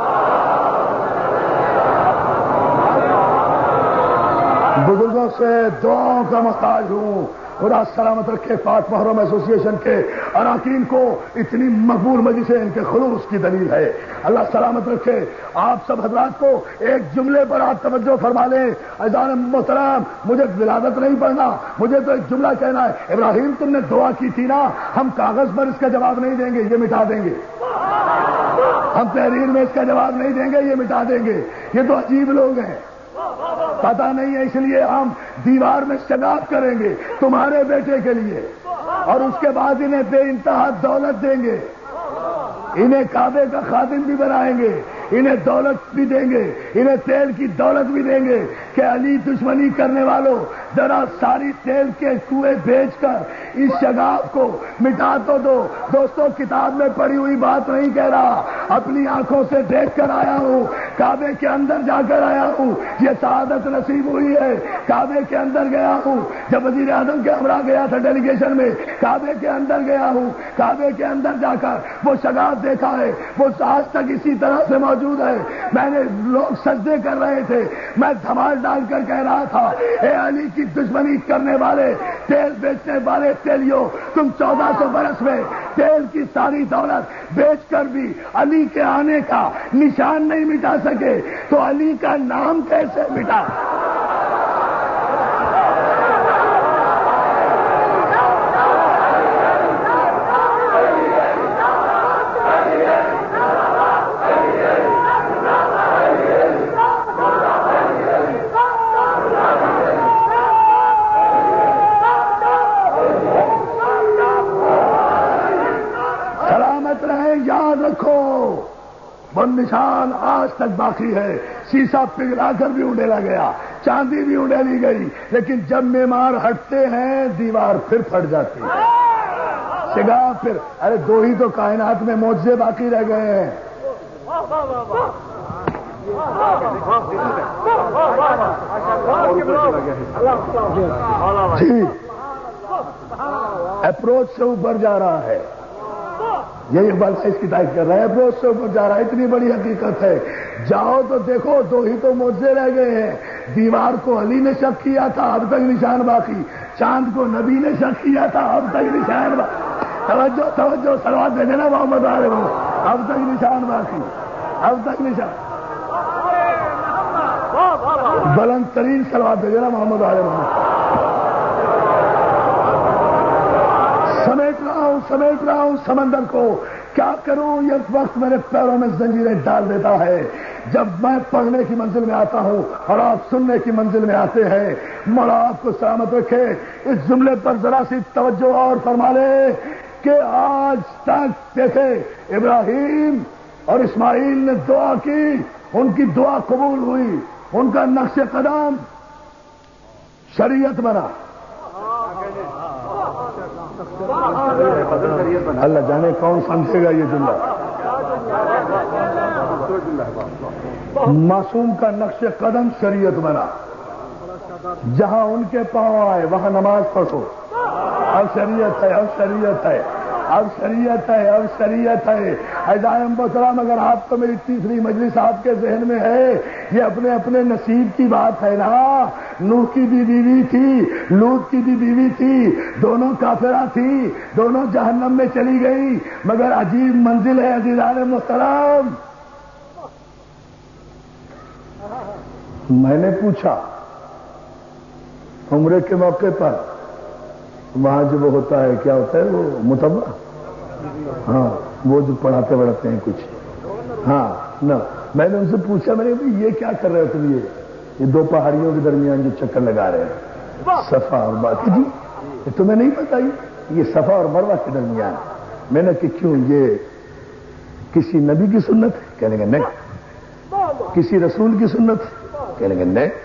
بزرگوں سے دعاؤں کا محتاج ہوں. خدا سلامت رکھے پاک محرم ایسوسی ایشن کے اراکین کو, اتنی مقبول مجلسیں ان کے خلوص کی دلیل ہے. اللہ سلامت رکھے. آپ سب حضرات کو ایک جملے پر آپ توجہ فرما لیں. عزیزان محترم, مجھے ولادت نہیں پڑھنا, مجھے تو ایک جملہ کہنا ہے. ابراہیم تم نے دعا کی تھی نا, ہم کاغذ پر اس کا جواب نہیں دیں گے, یہ مٹا دیں گے. ہم تحریر میں اس کا جواب نہیں دیں گے, یہ مٹا دیں گے. یہ تو عجیب لوگ ہیں, پتا نہیں ہے, اس لیے ہم دیوار میں شگاف کریں گے تمہارے بیٹے کے لیے, اور اس کے بعد انہیں بے انتہا دولت دیں گے. انہیں کعبے کا خادم بھی بنائیں گے, انہیں دولت بھی دیں گے, انہیں تیل کی دولت بھی دیں گے کہ علی دشمنی کرنے والوں ذرا ساری تیل کے کنویں بھیج کر اس شگاف کو مٹا تو دو. دوستوں, کتاب میں پڑھی ہوئی بات نہیں کہہ رہا, اپنی آنکھوں سے دیکھ کر آیا ہوں. کعبے کے اندر جا کر آیا ہوں، یہ سعادت نصیب ہوئی ہے۔ کعبے کے اندر گیا ہوں، جب وزیر اعظم کے ہمراہ گیا تھا ڈیلیگیشن میں، کعبے کے اندر گیا ہوں، کعبے کے اندر جا کر وہ شگاف دیکھا ہے، وہ آج تک اسی طرح سے موجود ہے۔ میں نے لوگ سجدے کر رہے تھے، میں دھمال ڈال کر کہہ رہا تھا، اے علی کی دشمنی کرنے والے، تیل بیچنے والے تیلیوں، تم چودہ سو برس میں تیل کی ساری دولت بیچ کر بھی علی کے آنے کا نشان نہیں مٹا سکے، تو علی کا نام کیسے مٹا؟ وہ نشان آج تک باقی ہے۔ شیشہ پگھلا کر بھی اڈیلا گیا، چاندی بھی اڈیلی گئی، لیکن جب معمار ہٹتے ہیں دیوار پھر پھٹ جاتی ہے، شگاف پھر۔ ارے دو ہی تو کائنات میں معجزے باقی رہ گئے ہیں۔ جی اپروچ سے اوپر جا رہا ہے، یہی اقبال اس کی تعریف کر رہا ہے، اپروچ سے اوپر جا رہا ہے، اتنی بڑی حقیقت ہے۔ جاؤ تو دیکھو، دو ہی تو معجزے رہ گئے ہیں۔ دیوار کو علی نے شک کیا تھا، اب تک نشان باقی۔ چاند کو نبی نے شک کیا تھا، اب تک نشان باقی۔ توجہ توجہ سلوات دے دینا محمد علیہ وسلم، اب تک نشان باقی، اب تک نشان۔ بلند ترین سلوات دے دینا محمد علیہ وسلم۔ سمیٹ رہا ہوں سمیٹ رہا ہوں سمندر کو، کیا کروں یہ وقت میرے پیروں میں زنجیریں ڈال دیتا ہے۔ جب میں پڑھنے کی منزل میں آتا ہوں اور آپ سننے کی منزل میں آتے ہیں، مولا آپ کو سلامت رکھے۔ اس جملے پر ذرا سی توجہ اور فرما لے کہ آج تک دیکھے ابراہیم اور اسماعیل نے دعا کی، ان کی دعا قبول ہوئی، ان کا نقش قدم شریعت بنا۔ اللہ جانے کون سمجھے گا یہ جملہ۔ معصوم کا نقش قدم شریعت بنا، جہاں ان کے پاؤں آئے وہاں نماز پڑھو۔ اب شریعت ہے، اب شریعت ہے، اب شریعت ہے، اب شریعت ہے۔ عزائم بسلام، اگر آپ کو میری تیسری مجلس آپ کے ذہن میں ہے، یہ اپنے اپنے نصیب کی بات ہے نا۔ نوح کی بھی بیوی تھی، لوط کی بھی بیوی تھی، دونوں کافرہ تھی، دونوں جہنم میں چلی گئی، مگر عجیب منزل ہے عزیزان محترم۔ میں نے پوچھا عمرے کے موقع پر، وہاں جو وہ ہوتا ہے، کیا ہوتا ہے وہ متبع، ہاں وہ جو پڑھاتے بڑھاتے ہیں کچھ، ہاں نہ، میں نے ان سے پوچھا، میں نے کہا یہ کیا کر رہے ہو تم، یہ یہ دو پہاڑیوں کے درمیان جو چکر لگا رہے ہیں، صفا اور مروہ۔ جی یہ تمہیں نہیں پتا، یہ صفا اور مروہ کے درمیان۔ میں نے کہ کیوں، یہ کسی نبی کی سنت ہے؟ کہنے گا نہیں۔ کسی رسول کی سنت ہے؟ کہنے گا نہیں۔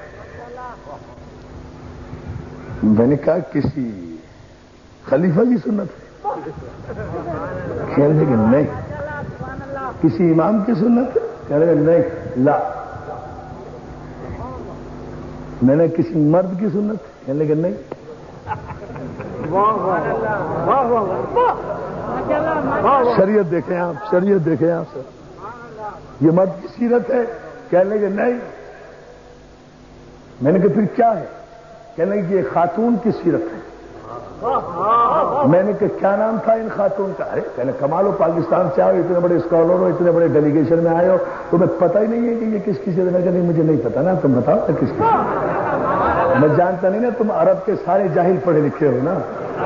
میں نے کہا کسی خلیفہ کی سنت ہے؟ کہنے کہ نہیں۔ کسی امام کی سنت ہے؟ کہنے کہ نہیں لا۔ میں نے کسی مرد کی سنت ہے؟ کہنے کہ نہیں۔ شریعت دیکھیں آپ، شریعت دیکھیں آپ سر، یہ مرد کی سیرت ہے؟ کہنے کہ نہیں۔ میں نے کہا پھر کیا ہے؟ کہنے کہ یہ خاتون کی سیرت ہے۔ میں نے کہا کیا نام تھا ان خاتون کا؟ ارے کہنے کمال ہو، پاکستان سے آؤ، اتنے بڑے اسکالر ہو، اتنے بڑے ڈیلیگیشن میں آئے ہو، تمہیں پتہ ہی نہیں ہے کہ یہ کس کی سیرت ہے؟ نہیں مجھے نہیں پتا نا، تم بتاؤ نا کس کی۔ میں جانتا نہیں نا، تم عرب کے سارے جاہل پڑھے لکھے ہو نا،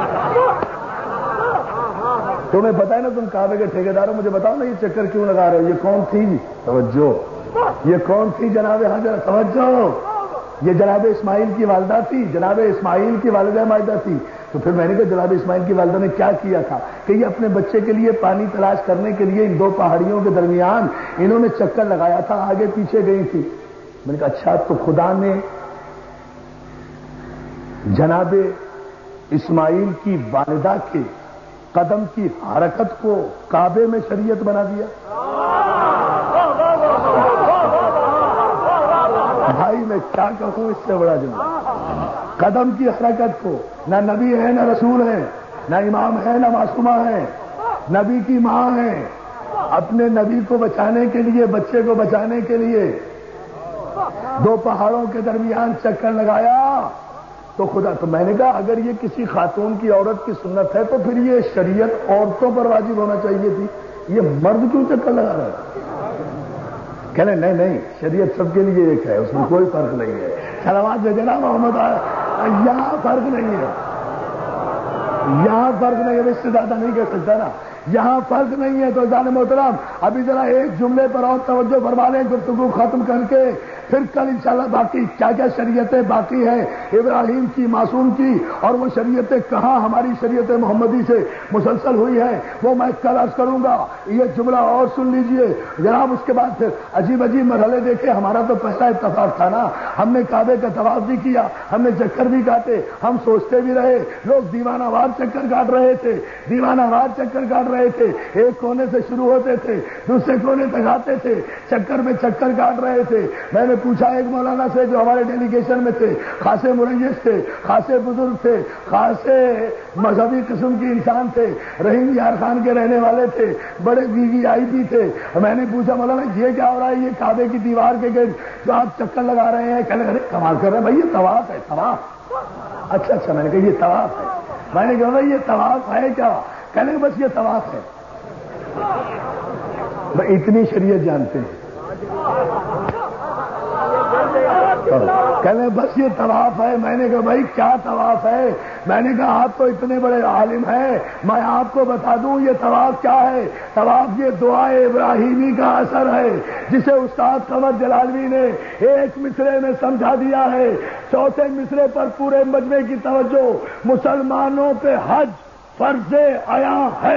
تمہیں پتا ہے نا، تم کعبے کے ٹھیکیدار ہو، مجھے بتاؤ نا یہ چکر کیوں لگا رہے ہو؟ یہ کون تھی؟ توجہ، یہ کون تھی جناب حضرت؟ توجہ، یہ جناب اسماعیل کی والدہ تھی، جناب اسماعیل کی والدہ مائدہ تھی۔ تو پھر میں نے کہا جناب اسماعیل کی والدہ نے کیا کیا تھا؟ کہ یہ اپنے بچے کے لیے پانی تلاش کرنے کے لیے ان دو پہاڑیوں کے درمیان انہوں نے چکر لگایا تھا، آگے پیچھے گئی تھی۔ میں نے کہا اچھا، تو خدا نے جناب اسماعیل کی والدہ کے قدم کی حرکت کو کعبے میں شریعت بنا دیا۔ بھائی میں کیا کہوں اس سے بڑا جملہ؟ قدم کی حرکت کو نہ نبی ہے نہ رسول ہے، نہ امام ہے نہ معصومہ ہے، نبی کی ماں ہے، اپنے نبی کو بچانے کے لیے، بچے کو بچانے کے لیے دو پہاڑوں کے درمیان چکر لگایا تو خدا تو میں نے کہا اگر یہ کسی خاتون کی عورت کی سنت ہے تو پھر یہ شریعت عورتوں پر واجب ہونا چاہیے تھی، یہ مرد کیوں چکر لگا رہا ہے؟ کہنے نہیں نہیں شریعت سب کے لیے ایک ہے، اس میں کوئی فرق نہیں ہے۔ سلامات بھیجنا محمد، یہاں فرق نہیں ہے، یہاں فرق نہیں ہے، اس سے زیادہ نہیں کہہ سکتا نا، یہاں فرق نہیں ہے۔ تو جان محترم ابھی ذرا ایک جملے پر اور توجہ فرما لیں، گفتگو ختم کر کے پھر کل انشاءاللہ باقی کیا کیا شریعتیں باقی ہیں ابراہیم کی، معصوم کی، اور وہ شریعتیں کہاں ہماری شریعت محمدی سے مسلسل ہوئی ہیں وہ میں کل عرض کروں گا۔ یہ جملہ اور سن لیجئے جناب، اس کے بعد پھر عجیب عجیب مرحلے دیکھے۔ ہمارا تو پہلا اتفاق تھا نا، ہم نے کعبے کا طواف بھی کیا، ہم نے چکر بھی کاٹے، ہم سوچتے بھی رہے، لوگ دیوانہ وار چکر کاٹ رہے تھے، دیوانہ وار چکر کاٹ رہے تھے، ایک کونے سے شروع ہوتے تھے دوسرے کونے تک آتے تھے، چکر میں چکر کاٹ رہے تھے۔ میں نے پوچھا ایک مولانا سے جو ہمارے ڈیلیگیشن میں تھے، خاصے مریض تھے، خاصے بزرگ تھے، خاصے مذہبی قسم کے انسان تھے، رحیم یار خان کے رہنے والے تھے، بڑے وی وی آئی پی تھے۔ میں نے پوچھا مولانا یہ کیا ہو رہا ہے، یہ کعبے کی دیوار کے گرد جو آپ چکر لگا رہے ہیں؟ کہنے لگے کمال کر رہے ہیں بھائی، یہ طواف ہے طواف۔ اچھا اچھا، میں نے کہا یہ طواف ہے۔ میں نے کہا بھائی یہ طواف ہے کیا؟ کہنے لگے بس یہ طواف ہے۔ بھائی اتنی شریعت جانتے ہیں، کہنے بس یہ طواف ہے۔ میں نے کہا بھائی کیا طواف ہے؟ میں نے کہا آپ تو اتنے بڑے عالم ہیں، میں آپ کو بتا دوں یہ طواف کیا ہے۔ طواف یہ دعائے ابراہیمی کا اثر ہے، جسے استاد قمر جلالوی نے ایک مصرے میں سمجھا دیا ہے۔ چوتھے مصرے پر پورے مجمع کی توجہ، مسلمانوں پہ حج فرض عیاں ہے۔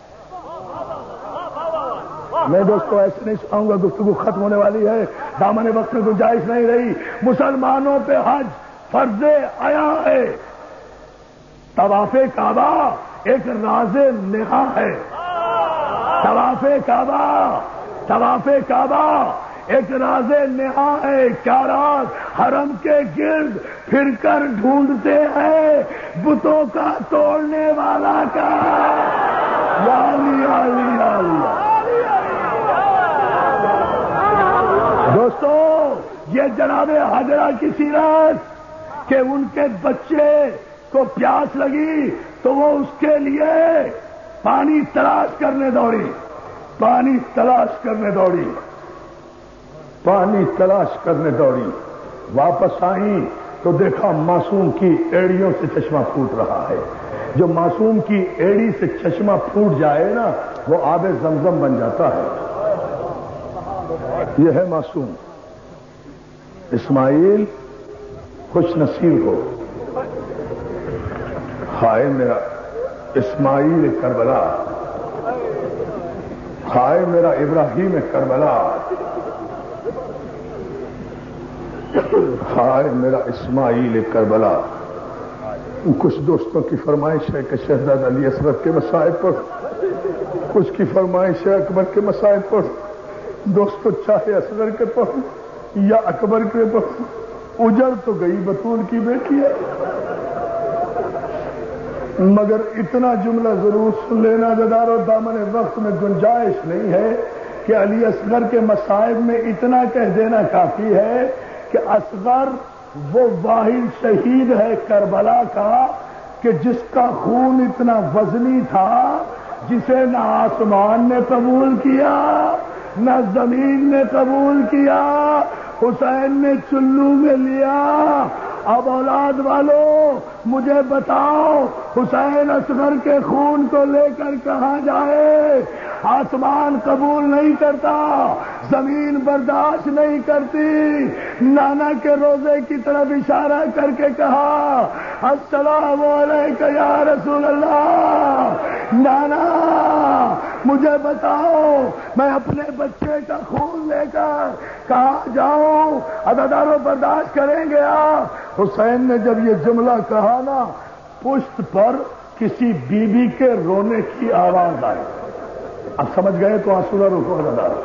میں دوستو ایسے نہیں سناؤں گا، گفتگو ختم ہونے والی ہے، دامن وقت میں گنجائش نہیں رہی۔ مسلمانوں پہ حج فرض عیاں ہے۔ طواف کعبہ ایک راز نہاں ہے۔ طواف کعبہ طواف کعبہ ایک راز نہاں ہے۔ کیا راز؟ حرم کے گرد پھر کر ڈھونڈتے ہیں بتوں کا توڑنے والا کا۔ یا علی یا علی یا علی۔ دوستو یہ جناب حجرہ کی سیرت کہ ان کے بچے کو پیاس لگی تو وہ اس کے لیے پانی تلاش کرنے دوڑی، پانی تلاش کرنے دوڑی، پانی تلاش کرنے دوڑی۔ واپس آئیں تو دیکھا معصوم کی ایڑیوں سے چشمہ پھوٹ رہا ہے۔ جو معصوم کی ایڑی سے چشمہ پھوٹ جائے نا وہ آب زمزم بن جاتا ہے۔ یہ ہے معصوم۔ اسماعیل خوش نصیب ہو، ہائے میرا اسماعیل کربلا، ہائے میرا ابراہیم کربلا، ہائے میرا اسماعیل کربلا۔ کچھ دوستوں کی فرمائش ہے کہ شہزادہ علی اصغر کے مصائب پڑھ، کچھ کی فرمائش ہے اکبر کے مصائب پڑھ۔ دوستو چاہے اصغر کے پڑھ یا اکبر کے پڑھ، اجڑ تو گئی بطول کی بیٹی ہے، مگر اتنا جملہ ضرور سن لینا جدار و دامن وقت میں گنجائش نہیں ہے کہ علی اصغر کے مصائب میں اتنا کہہ دینا کافی ہے کہ اصغر وہ واحد شہید ہے کربلا کا کہ جس کا خون اتنا وزنی تھا جسے نہ آسمان نے قبول کیا نہ زمین نے قبول کیا، حسین نے چلو میں لیا۔ اب اولاد والوں مجھے بتاؤ حسین اصغر کے خون کو لے کر کہاں جائے؟ آسمان قبول نہیں کرتا، زمین برداشت نہیں کرتی۔ نانا کے روزے کی طرف اشارہ کر کے کہا السلام علیکم یا رسول اللہ۔ نانا مجھے بتاؤ میں اپنے بچے کا خون لے کر کہاں جاؤں؟ عزادارو برداشت کریں گے آپ؟ حسین نے جب یہ جملہ کہا نا پشت پر کسی بی بی کے رونے کی آواز آئی۔ اب سمجھ گئے تو آنسو نہ روکو عزادارو۔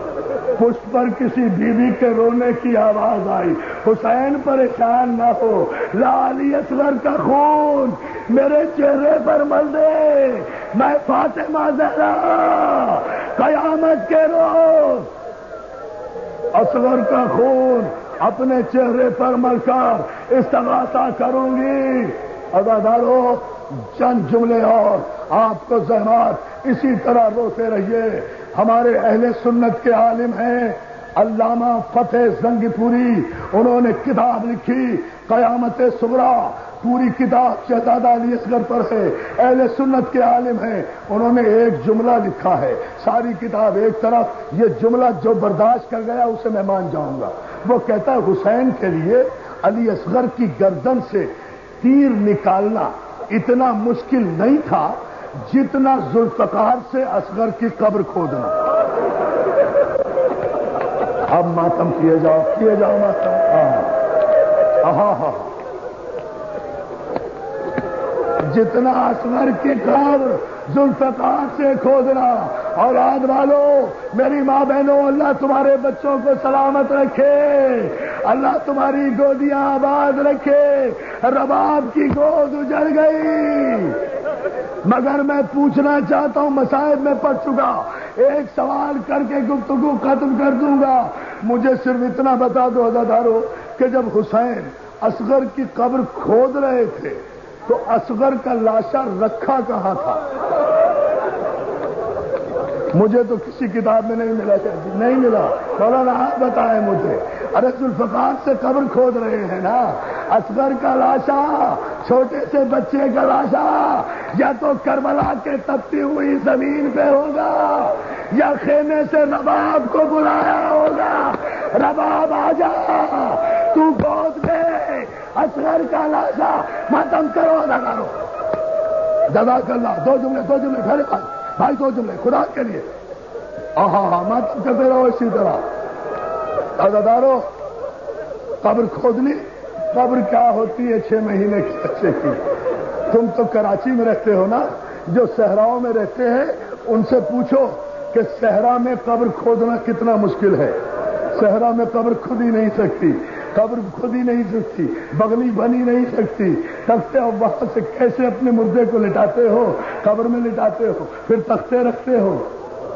پشت پر کسی بیوی کے رونے کی آواز آئی، حسین پریشان نہ ہو، لالی اصغر کا خون میرے چہرے پر مل دے، میں فاطمہ زہرا قیامت کے روز اصغر کا خون اپنے چہرے پر مل کر استغاثہ کروں گی۔ عزادارو، چند جملے اور آپ کو زحمات اسی طرح روتے رہیے۔ ہمارے اہل سنت کے عالم ہیں علامہ فتح زنگی پوری، انہوں نے کتاب لکھی قیامت صغریٰ، پوری کتاب شہزادہ علی اصغر پر ہے، اہل سنت کے عالم ہیں، انہوں نے ایک جملہ لکھا ہے، ساری کتاب ایک طرف، یہ جملہ جو برداشت کر گیا اسے میں مان جاؤں گا۔ وہ کہتا ہے حسین کے لیے علی اصغر کی گردن سے تیر نکالنا اتنا مشکل نہیں تھا جتنا ذوالفقار سے اصغر کی قبر کھودنا۔ اب ماتم کیے جاؤ، کیے جاؤ ماتم۔ ہاں ہاں، جتنا اصغر کی قبر ذوالفقار سے کھودنا۔ اور یاد والو، میری ماں بہنوں، اللہ تمہارے بچوں کو سلامت رکھے، اللہ تمہاری گودیاں آباد رکھے۔ رباب کی گود اجڑ گئی، مگر میں پوچھنا چاہتا ہوں، مصائب میں پڑ چکا، ایک سوال کر کے گفتگو ختم کر دوں گا۔ مجھے صرف اتنا بتا دو عزادارو کہ جب حسین اصغر کی قبر کھود رہے تھے تو اصغر کا لاشا رکھا کہاں تھا؟ مجھے تو کسی کتاب میں نہیں ملا، نہیں ملا، مولانا آپ بتائیں مجھے۔ ارے ذوالفقار سے قبر کھود رہے ہیں نا، اصغر کا لاشا، چھوٹے سے بچے کا لاشا یا تو کربلا کے تپتی ہوئی زمین پہ ہوگا یا خیمے سے رباب کو بلایا ہوگا، رباب آ جا، تو گود میں اصغر کا لاشا، ماتم کرو، ادا کرو۔ جزاک اللہ۔ دو جملے دو جملے پھر بھائی، دو جملے خدا کے لیے۔ ہاں ہاں، ماتم کرتے رہو اسی طرح۔ عزادارو، قبر کھودنی، قبر کیا ہوتی ہے چھ مہینے کی بچے کی؟ تم تو کراچی میں رہتے ہو نا، جو صحراؤں میں رہتے ہیں ان سے پوچھو کہ صحرا میں قبر کھودنا کتنا مشکل ہے۔ صحرا میں قبر کھود ہی نہیں سکتی، قبر کھود ہی نہیں سکتی، بغلی بنی نہیں سکتی، تختے اور وہاں سے کیسے اپنے مردے کو لٹاتے ہو، قبر میں لٹاتے ہو، پھر تختے رکھتے ہو۔